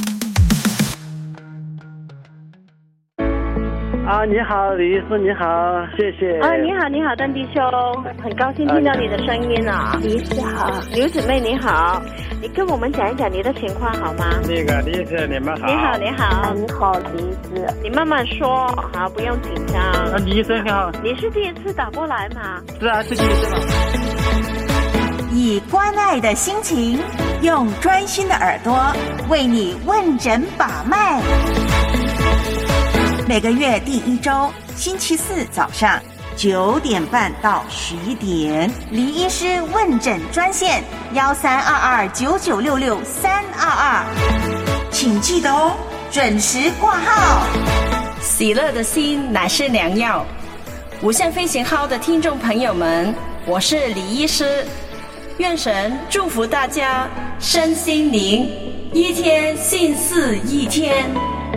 S10: 啊，你好，李医师，你好，谢谢。
S11: 啊，你好，你好，邓弟兄，很高兴听到你的声音啊。李医师好，刘姊妹你好，你跟我们讲一讲你的情况好吗？
S10: 那个李医师，你们好。
S11: 你好，你好，
S15: 你好，李医师，
S11: 你慢慢说，好，不用紧张。
S10: 啊，李医生你好。
S11: 你是第一次打过来吗？
S10: 是啊，是第一次了。
S4: 以关爱的心情，用专心的耳朵为你问诊把脉。每个月第一周星期四早上
S5: 九点半到十一点。
S4: 李医师问诊专线幺三二二九九六六三二二，
S5: 请记得哦，
S4: 准时挂号。
S14: 喜乐的心乃是良药。无限飞行号的听众朋友们，我是李医师，愿神祝福大家身心灵一天信似一天。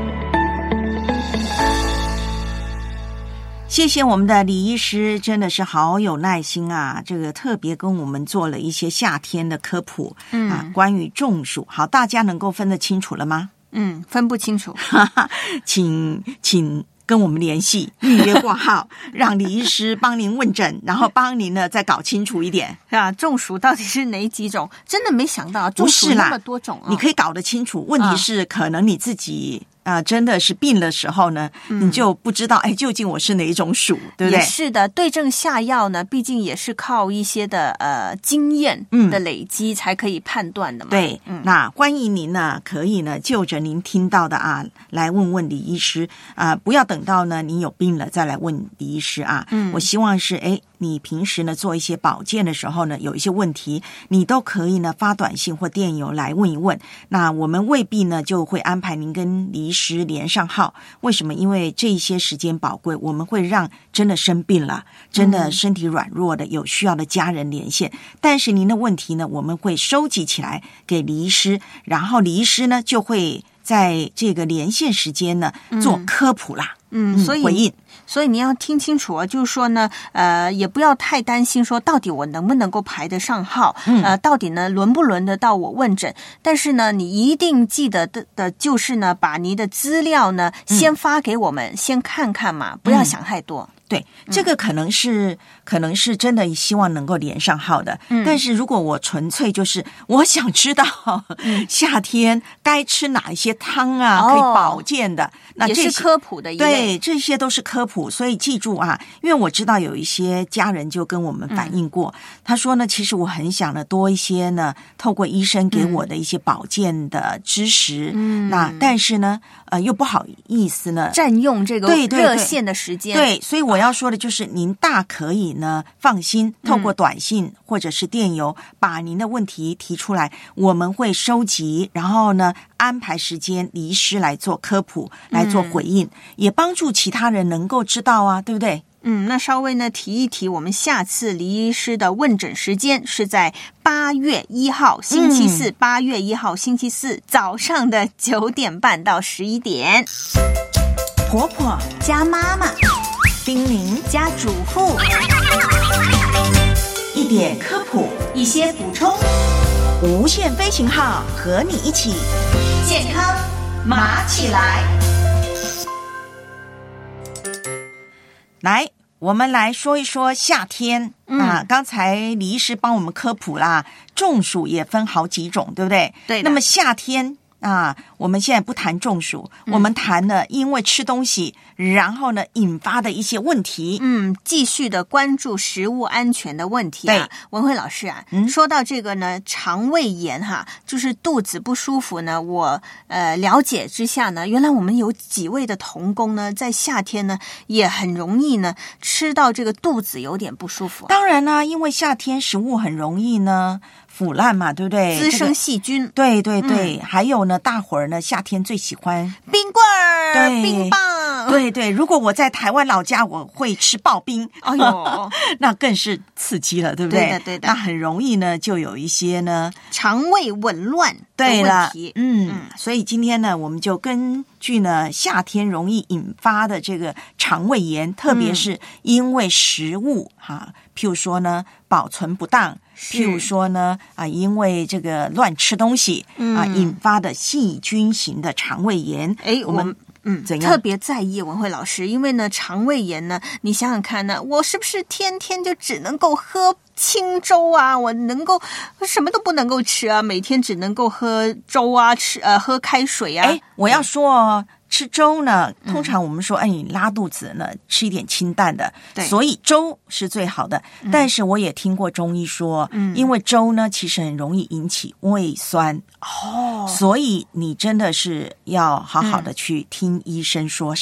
S5: 谢谢我们的李医师，真的是好有耐心啊！这个特别跟我们做了一些夏天的科普，嗯啊，关于中暑，好，大家能够分得清楚了吗？
S4: 嗯，分不清楚，
S5: 请请跟我们联系，预约挂号，让李医师帮您问诊，然后帮您呢再搞清楚一点。
S4: 啊，中暑到底是哪几种？真的没想到，中暑那么多种啊！
S5: 你可以搞得清楚，问题是可能你自己。啊、呃，真的是病的时候呢，嗯、你就不知道哎，究竟我是哪一种属，对不对？
S4: 也是的，对症下药呢，毕竟也是靠一些的呃经验的累积才可以判断的嘛。
S5: 对，嗯、那欢迎您呢，可以呢就着您听到的啊，来问问李医师啊、呃，不要等到呢您有病了再来问李医师啊。嗯，我希望是哎。你平时呢做一些保健的时候呢，有一些问题，你都可以呢发短信或电邮来问一问。那我们未必呢就会安排您跟李医师连上号。为什么？因为这些时间宝贵，我们会让真的生病了、真的身体软弱的、有需要的家人连线。但是您的问题呢，我们会收集起来给李医师，然后李医师呢就会在这个连线时间呢做科普啦。
S4: 嗯，所以
S5: 回应，
S4: 所以你要听清楚啊，就是说呢，呃，也不要太担心说到底我能不能够排得上号，嗯、呃，到底呢轮不轮得到我问诊？但是呢，你一定记得的的就是呢，把你的资料呢先发给我们，嗯、先看看嘛，不要想太多。
S5: 嗯对，这个可能是、嗯、可能是真的希望能够连上号的、嗯、但是如果我纯粹就是我想知道、嗯、夏天该吃哪一些汤啊、哦、可以保健的，那这
S4: 也是科普的一类，
S5: 对，这些都是科普。所以记住啊，因为我知道有一些家人就跟我们反映过、嗯、他说呢，其实我很想呢多一些呢透过医生给我的一些保健的知识，嗯，那但是呢呃又不好意思呢
S4: 占用这个热线的时间，
S5: 对, 对, 对，所以我要说的就是您大可以呢放心透过短信或者是电邮、嗯、把您的问题提出来，我们会收集，然后呢安排时间李医师来做科普、嗯、来做回应，也帮助其他人能够知道啊，对不对？
S4: 嗯，那稍微呢提一提，我们下次李医师的问诊时间是在八月一号星期四，八、嗯、月一号星期四早上的九点半到十一点。
S5: 婆婆
S4: 加妈妈，
S5: 叮咛
S4: 加嘱咐，
S5: 一点科普，
S4: 一些补充。
S5: 无限飞行号和你一起
S4: 健康马起来。
S5: 来，我们来说一说夏天、嗯、啊。刚才李医师帮我们科普啦，中暑也分好几种，对不对？
S4: 对。
S5: 那么夏天啊，我们现在不谈中暑、嗯、我们谈了因为吃东西然后呢引发的一些问题。
S4: 嗯，继续的关注食物安全的问题啊。对，文慧老师啊、嗯、说到这个呢肠胃炎哈，就是肚子不舒服呢，我呃了解之下呢，原来我们有几位的同工呢在夏天呢也很容易呢吃到这个肚子有点不舒服。
S5: 当然啦，因为夏天食物很容易呢腐烂嘛，对不对？
S4: 滋生细菌、
S5: 这个、对对对、嗯、还有呢大伙儿呢夏天最喜欢
S4: 冰棍儿、对冰棒。
S5: 对对，如果我在台湾老家我会吃刨冰，
S4: 哎呦
S5: 那更是刺激了，对不对？
S4: 对的对的。
S5: 那很容易呢就有一些呢
S4: 肠胃紊乱的问题。
S5: 嗯, 嗯所以今天呢我们就根据呢夏天容易引发的这个肠胃炎，特别是因为食物哈、嗯，譬如说呢保存不当，譬如说呢啊，因为这个乱吃东西、嗯、啊引发的细菌型的肠胃炎。
S4: 哎，
S5: 我们
S4: 嗯怎样特别在意文慧老师，因为呢肠胃炎呢，你想想看呢，我是不是天天就只能够喝清粥啊？我能够什么都不能够吃啊？每天只能够喝粥啊，吃呃喝开水啊。
S5: 哎，我要说哦。吃粥呢，通常我们说，哎，你拉肚子呢，吃一点清淡的，对，所以粥是最好的。嗯、但是我也听过中医说，嗯，因为粥呢，其实很容易引起胃酸哦，所以你真的是要好好的去听医生说啥。嗯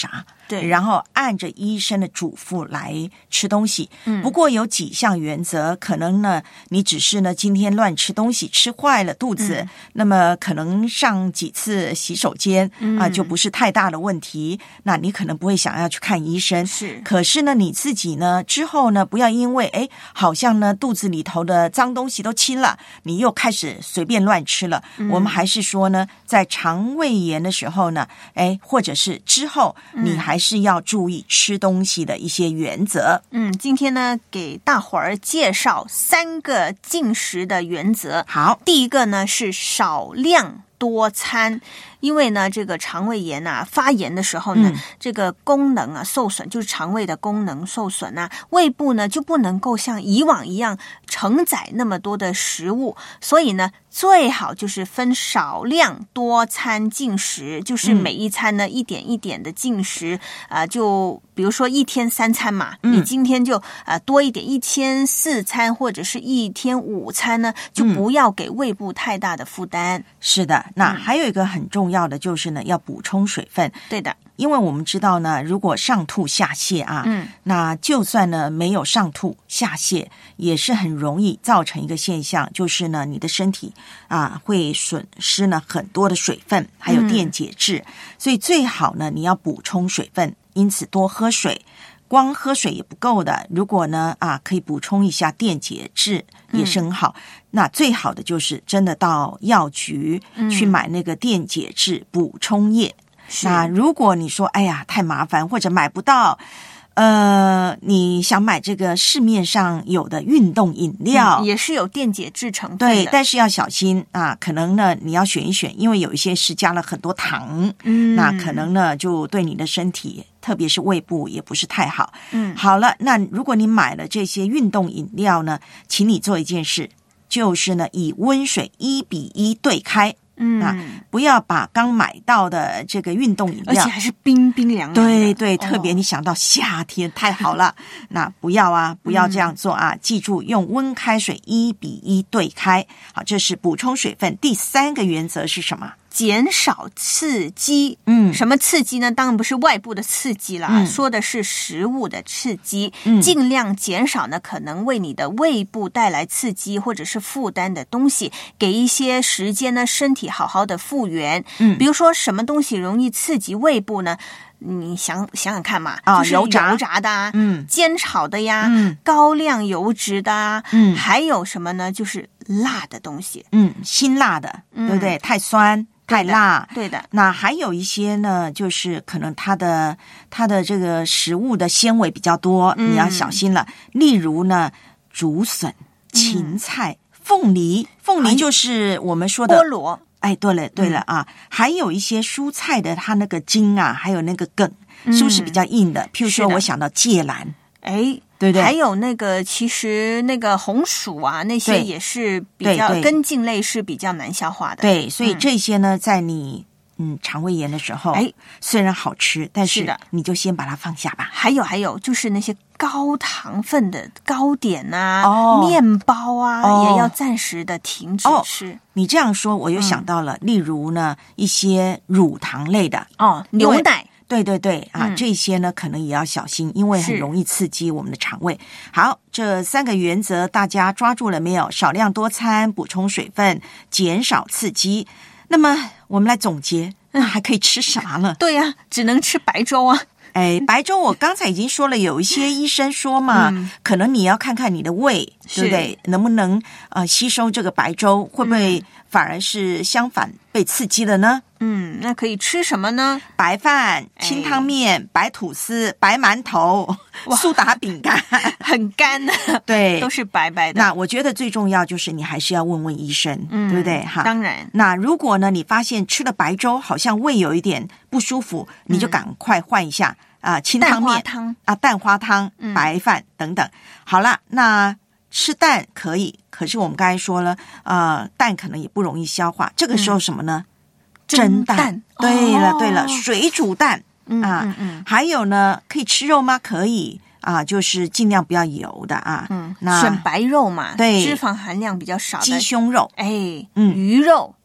S4: 对，
S5: 然后按着医生的嘱咐来吃东西。
S4: 嗯，
S5: 不过有几项原则，可能呢你只是呢今天乱吃东西，吃坏了肚子，嗯、那么可能上几次洗手间啊、嗯呃，就不是太大的问题。那你可能不会想要去看医生。
S4: 是，
S5: 可是呢你自己呢之后呢，不要因为哎好像呢肚子里头的脏东西都清了，你又开始随便乱吃了。嗯、我们还是说呢，在肠胃炎的时候呢，哎，或者是之后，你还是要注意吃东西的一些原则。
S4: 嗯，今天呢，给大伙儿介绍三个进食的原则。
S5: 好，
S4: 第一个呢是少量多餐。因为呢，这个肠胃炎啊发炎的时候呢，嗯、这个功能啊受损，就是肠胃的功能受损啊，胃部呢就不能够像以往一样承载那么多的食物，所以呢，最好就是分少量多餐进食，就是每一餐呢、嗯、一点一点的进食啊、呃，就比如说一天三餐嘛，嗯、你今天就呃多一点，一天四餐或者是一天五餐呢，就不要给胃部太大的负担。
S5: 嗯、是的，那还有一个很重要。要的就是呢，要补充水分。
S4: 对的，
S5: 因为我们知道呢，如果上吐下泻啊，嗯，那就算呢没有上吐下泻，也是很容易造成一个现象，就是呢，你的身体啊会损失呢很多的水分，还有电解质，嗯、所以最好呢你要补充水分，因此多喝水。光喝水也不够的，如果呢啊可以补充一下电解质也是很好。嗯、那最好的就是真的到药局去买那个电解质补充液。嗯、那如果你说哎呀太麻烦或者买不到，呃，你想买这个市面上有的运动饮料，
S4: 嗯、也是有电解质成分的，
S5: 对，但是要小心啊，可能呢你要选一选，因为有一些是加了很多糖，嗯，那可能呢就对你的身体，特别是胃部也不是太好。嗯，好了，那如果你买了这些运动饮料呢，请你做一件事，就是呢以温水一比一对开。嗯，啊，不要把刚买到的这个运动饮料，
S4: 而且还是冰冰凉凉的。
S5: 对对，特别你想到夏天，哦、太好了。那不要啊，不要这样做啊！嗯、记住，用温开水一比一对开。好，这是补充水分。第三个原则是什么？
S4: 减少刺激。嗯，什么刺激呢？当然不是外部的刺激啦，嗯、说的是食物的刺激。嗯，尽量减少呢可能为你的胃部带来刺激或者是负担的东西，给一些时间呢身体好好的复原。嗯，比如说什么东西容易刺激胃部呢？你想想想看嘛，啊、就是油炸、油炸的啊，嗯，煎炒的呀，嗯，高量油脂的啊，嗯，还有什么呢？就是辣的东西，
S5: 嗯，辛辣的，嗯、对不对？太酸。太辣，
S4: 对的。
S5: 那还有一些呢，就是可能它的它的这个食物的纤维比较多，嗯、你要小心了。例如呢，竹笋、芹菜、嗯、凤梨，凤梨就是我们说的
S4: 菠萝。
S5: 哎，对了对了啊，嗯、还有一些蔬菜的，它那个茎啊，还有那个梗，嗯、是不是比较硬的？譬如说，我想到芥兰，
S4: 哎。对对，还有那个，其实那个红薯啊，那些也是比较根茎类是比较难消化的。
S5: 对，所以这些呢，嗯、在你嗯肠胃炎的时候，哎，虽然好吃，但是你就先把它放下吧。
S4: 还有还有，就是那些高糖分的糕点啊、哦、面包啊，哦、也要暂时的停止吃。哦、
S5: 你这样说，我又想到了，嗯、例如呢，一些乳糖类的
S4: 哦，牛奶。
S5: 对对对啊，嗯、这些呢可能也要小心，因为很容易刺激我们的肠胃。好，这三个原则大家抓住了没有？少量多餐，补充水分，减少刺激。那么我们来总结，那还可以吃啥呢？
S4: 对呀、啊，只能吃白粥啊。
S5: 哎，白粥我刚才已经说了，有一些医生说嘛，嗯、可能你要看看你的胃，对不对？能不能呃吸收这个白粥，会不会反而是相反被刺激了呢？
S4: 嗯，那可以吃什么呢？
S5: 白饭、清汤面、哎、白吐司、白馒头、苏打饼干，
S4: 很干的，
S5: 对，
S4: 都是白白的。
S5: 那我觉得最重要就是你还是要问问医生，嗯、对不对？哈，
S4: 当然。
S5: 那如果呢，你发现吃了白粥好像胃有一点不舒服，你就赶快换一下啊、呃，清汤面、
S4: 蛋花汤
S5: 啊，蛋花汤、嗯、白饭等等。好了，那吃蛋可以，可是我们刚才说了，呃，蛋可能也不容易消化，这个时候什么呢？嗯蒸蛋，
S4: 蛋
S5: 对了、哦、对了，水煮蛋、
S4: 嗯、
S5: 啊、
S4: 嗯嗯，
S5: 还有呢，可以吃肉吗？可以啊，就是尽量不要油的啊。
S4: 嗯，那选白肉嘛，
S5: 对，
S4: 脂肪含量比较少的
S5: 鸡胸肉，
S4: 哎，嗯，鱼肉，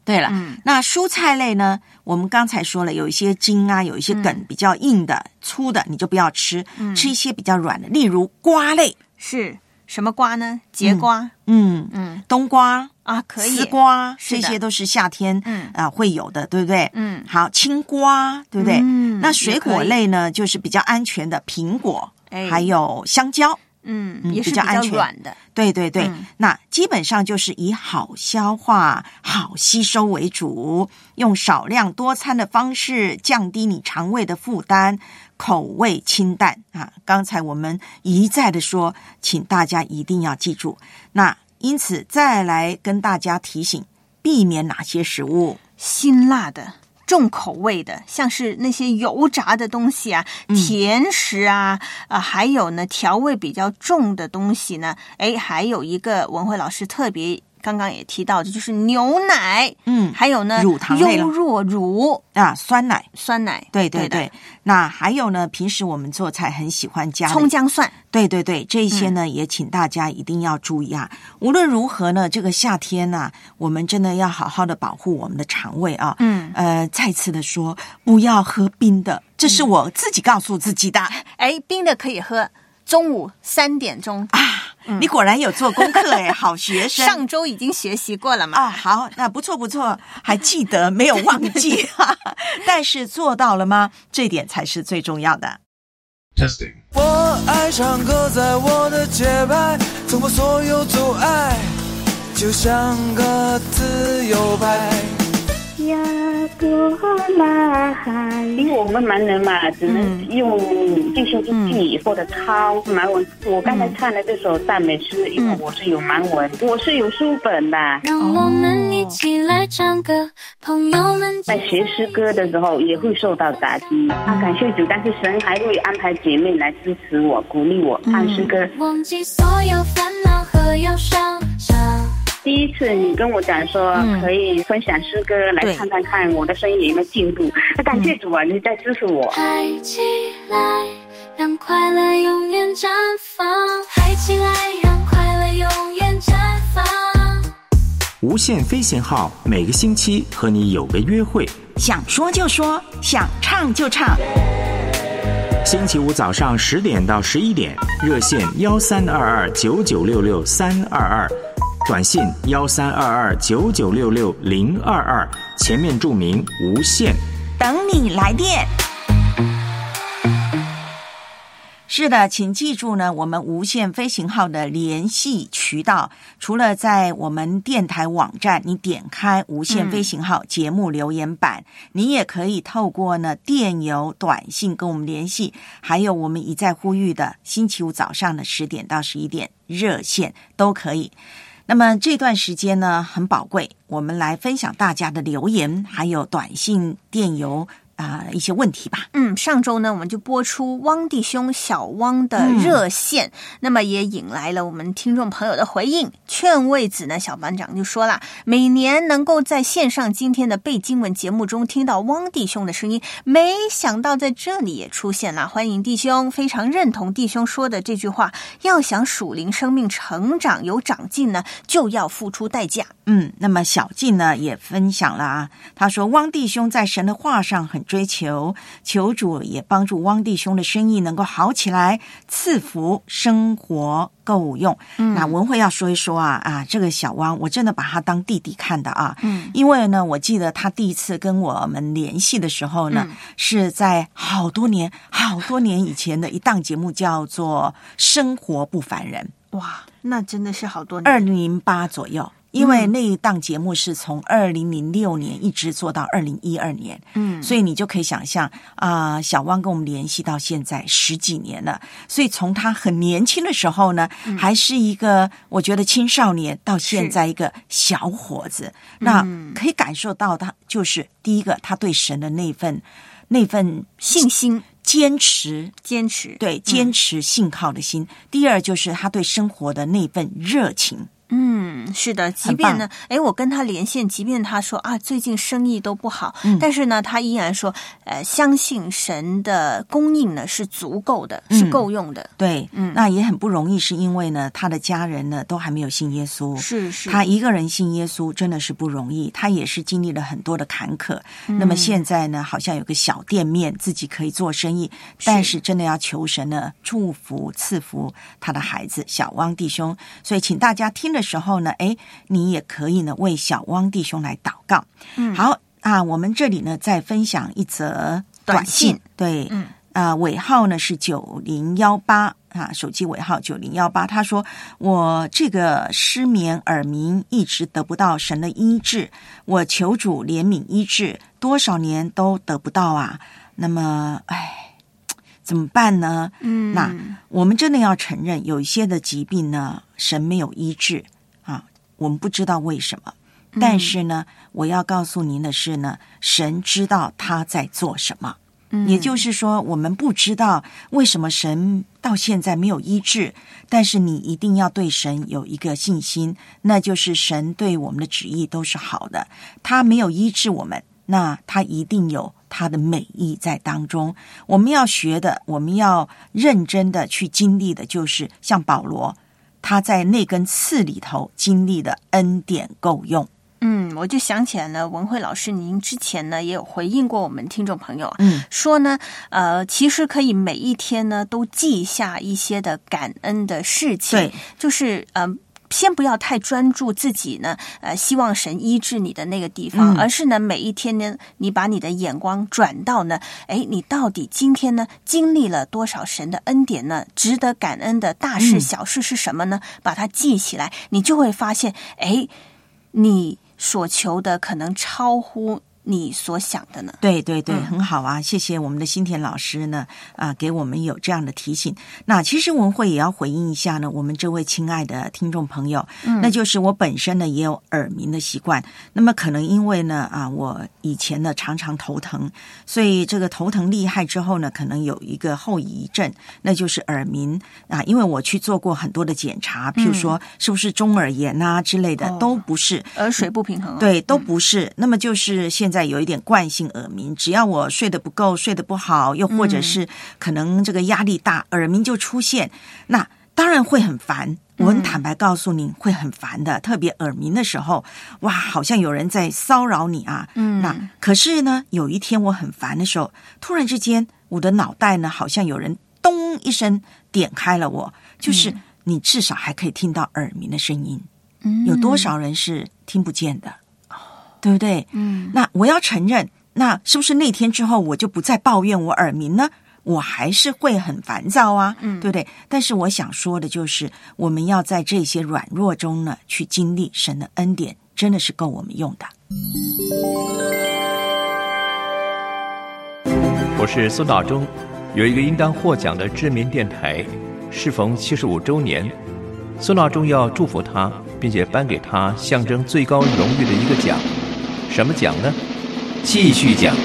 S5: 对了，嗯、那蔬菜类呢？我们刚才说了，有一些茎啊，有一些梗比较硬的、嗯、粗的，你就不要吃，嗯、吃一些比较软的，例如瓜类。
S4: 是什么瓜呢？节瓜，
S5: 嗯嗯，冬瓜
S4: 啊，可以，
S5: 丝瓜，这些都是夏天嗯啊、呃、会有的，对不对？嗯，好，青瓜，对不对？嗯，那水果类呢，就是比较安全的苹果，哎、还有香蕉。
S4: 嗯，也是比较安全软的，
S5: 对对对、嗯。那基本上就是以好消化、好吸收为主，用少量多餐的方式降低你肠胃的负担，口味清淡啊。刚才我们一再的说，请大家一定要记住。那因此再来跟大家提醒，避免哪些食物？
S4: 辛辣的。重口味的，像是那些油炸的东西啊、嗯、甜食啊、呃、还有呢调味比较重的东西呢，诶，还有一个文慧老师特别刚刚也提到的，就是牛奶，嗯，还有呢
S5: 乳糖类
S4: 优酪乳
S5: 啊，酸奶，
S4: 酸奶，
S5: 对对 对, 对。那还有呢，平时我们做菜很喜欢加
S4: 葱姜蒜，
S5: 对对对，这一些呢、嗯、也请大家一定要注意啊。无论如何呢，这个夏天啊，我们真的要好好的保护我们的肠胃啊。嗯，呃，再次的说，不要喝冰的，这是我自己告诉自己的。
S4: 哎、嗯，冰的可以喝。中午三点钟
S5: 啊、嗯，你果然有做功课哎，好学生。
S4: 上周已经学习过了嘛？
S5: 啊，好，那不错不错，还记得没有忘记啊？但是做到了吗？这点才是最重要的。
S2: Testing。我爱唱歌，在我的节拍，冲破所有阻碍，就像个自由派。
S11: 呀多啦，因为我们盲人嘛，只能用进行记或者抄盲文。我刚才唱的这首赞美诗，因为我是有盲文，我是有书本的。
S3: 让我们一起来唱歌，朋友们。
S11: 在学诗歌的时候也会受到打击，啊，感谢主，但是神还会安排姐妹来支持我、鼓励我唱诗歌。
S3: 忘记所有烦恼和忧伤。
S11: 第一次你跟我讲说、嗯、可以分享诗歌来看看看我的声音有没有进步，感谢主啊，你在支持我。
S3: 嗨起来，让快乐永远绽放，嗨起来，让快乐永远绽放。
S12: 无限飞行号每个星期和你有个约会，
S5: 想说就说，想唱就唱。
S12: 星期五早上十点到十一点，热线幺三二二九九六六三二二。短信幺三二二九九六六零二二，前面注明无限，
S5: 等你来电。是的，请记住呢，我们无限飞行号的联系渠道，除了在我们电台网站，你点开无限飞行号节目留言板，嗯、你也可以透过呢电邮、短信跟我们联系，还有我们一再呼吁的星期五早上的十点到十一点热线都可以。那么这段时间呢很宝贵，我们来分享大家的留言，还有短信、电邮啊、呃、一些问题吧。
S4: 嗯，上周呢我们就播出汪弟兄小汪的热线、嗯、那么也引来了我们听众朋友的回应。劝慰子呢小班长就说了，每年能够在线上今天的背经文节目中听到汪弟兄的声音，没想到在这里也出现了。欢迎弟兄，非常认同弟兄说的这句话，要想属灵生命成长有长进呢，就要付出代价。
S5: 嗯，那么小静呢也分享了啊，他说汪弟兄在神的话上很追求，求主也帮助汪弟兄的生意能够好起来，赐福生活够用。嗯，那文慧要说一说啊啊，这个小汪我真的把他当弟弟看的啊。嗯，因为呢，我记得他第一次跟我们联系的时候呢，嗯、是在好多年好多年以前的一档节目，叫做《生活不凡人》。
S4: 哇，那真的是好多年，
S5: 二零零八左右。因为那一档节目是从二零零六年一直做到二零一二年，嗯，所以你就可以想象啊、呃，小汪跟我们联系到现在十几年了，所以从他很年轻的时候呢，嗯、还是一个我觉得青少年，到现在一个小伙子，那可以感受到他就是第一个，他对神的那份那份
S4: 信心。
S5: 坚持
S4: 坚持
S5: 对坚持信靠的心、嗯、第二就是他对生活的那份热情。
S4: 嗯， 嗯，是的，即便呢，哎，我跟他连线，即便他说啊，最近生意都不好，嗯、但是呢，他依然说，呃，相信神的供应呢是足够的，是够用的。
S5: 对，嗯，那也很不容易，是因为呢，他的家人呢都还没有信耶稣，
S4: 是是，
S5: 他一个人信耶稣真的是不容易，他也是经历了很多的坎坷。嗯、那么现在呢，好像有个小店面，自己可以做生意，但是真的要求神呢祝福赐福他的孩子小汪弟兄。所以请大家听的时候呢，哎，你也可以呢为小汪弟兄来祷告。嗯，好啊，我们这里呢再分享一则短信，短信对，嗯。啊、呃，尾号呢是九零一八啊，手机尾号九零一八。他说：“我这个失眠耳鸣一直得不到神的医治，我求主怜悯医治，多少年都得不到啊。那么，哎，怎么办呢？嗯，那我们真的要承认，有一些的疾病呢，神没有医治啊，我们不知道为什么。但是呢，我要告诉您的是呢，神知道他在做什么。”也就是说，我们不知道为什么神到现在没有医治，但是你一定要对神有一个信心，那就是神对我们的旨意都是好的。他没有医治我们，那他一定有他的美意在当中。我们要学的，我们要认真的去经历的，就是像保罗，他在那根刺里头经历的恩典够用。
S4: 嗯，我就想起来了，文慧老师，您之前呢也有回应过我们听众朋友，嗯，说呢，呃，其实可以每一天呢都记下一些的感恩的事情，对，就是呃。先不要太专注自己呢，呃，希望神医治你的那个地方，嗯、而是呢，每一天呢，你把你的眼光转到呢，哎，你到底今天呢经历了多少神的恩典呢？值得感恩的大事小事是什么呢？嗯、把它记起来，你就会发现，哎，你所求的可能超乎你所想的呢？
S5: 对对对、嗯、很好啊，谢谢我们的新田老师呢啊、呃，给我们有这样的提醒。那其实文慧也要回应一下呢，我们这位亲爱的听众朋友，嗯，那就是我本身呢也有耳鸣的习惯，那么可能因为呢啊，我以前呢常常头疼，所以这个头疼厉害之后呢，可能有一个后遗症，那就是耳鸣啊。因为我去做过很多的检查，譬如说是不是中耳炎啊之类的，嗯、都不是，
S4: 耳水不平衡、啊，
S5: 对，都不是。嗯、那么就是现在。在有一点惯性耳鸣，只要我睡得不够，睡得不好，又或者是可能这个压力大，嗯、耳鸣就出现，那当然会很烦。我很坦白告诉您，会很烦的，特别耳鸣的时候，哇，好像有人在骚扰你啊。嗯，那可是呢，有一天我很烦的时候，突然之间，我的脑袋呢，好像有人咚一声点开了我，就是你至少还可以听到耳鸣的声音。嗯，有多少人是听不见的？对不对？嗯，那我要承认，那是不是那天之后我就不再抱怨我耳鸣呢？我还是会很烦躁啊，嗯，对不对？但是我想说的就是，我们要在这些软弱中呢，去经历神的恩典，真的是够我们用的。
S15: 我是苏大忠，有一个应当获奖的知名电台，适逢七十五周年，苏大忠要祝福他，并且颁给他象征最高荣誉的一个奖。什么奖呢？继续奖。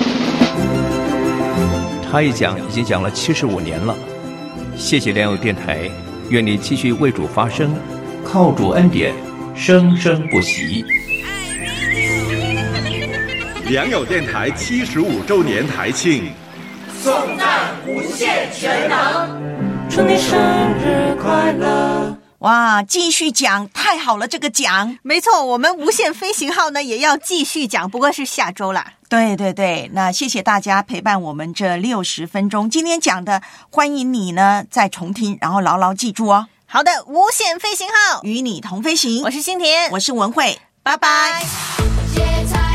S15: 他一讲已经讲了七十五年了。谢谢良友电台，愿你继续为主发声，靠主恩典，生生不息。
S16: 良友电台七十五周年台庆，
S1: 颂赞无限全能，
S3: 祝你生日快乐！
S5: 哇，继续讲，太好了，这个奖。
S4: 没错，我们无限飞行号呢也要继续讲，不过是下周啦。
S5: 对对对，那谢谢大家陪伴我们这六十分钟。今天讲的，欢迎你呢再重听，然后牢牢记住哦。
S4: 好的，无限飞行号
S5: 与你同飞行。
S4: 我是新田，
S5: 我是文慧，
S4: 拜拜。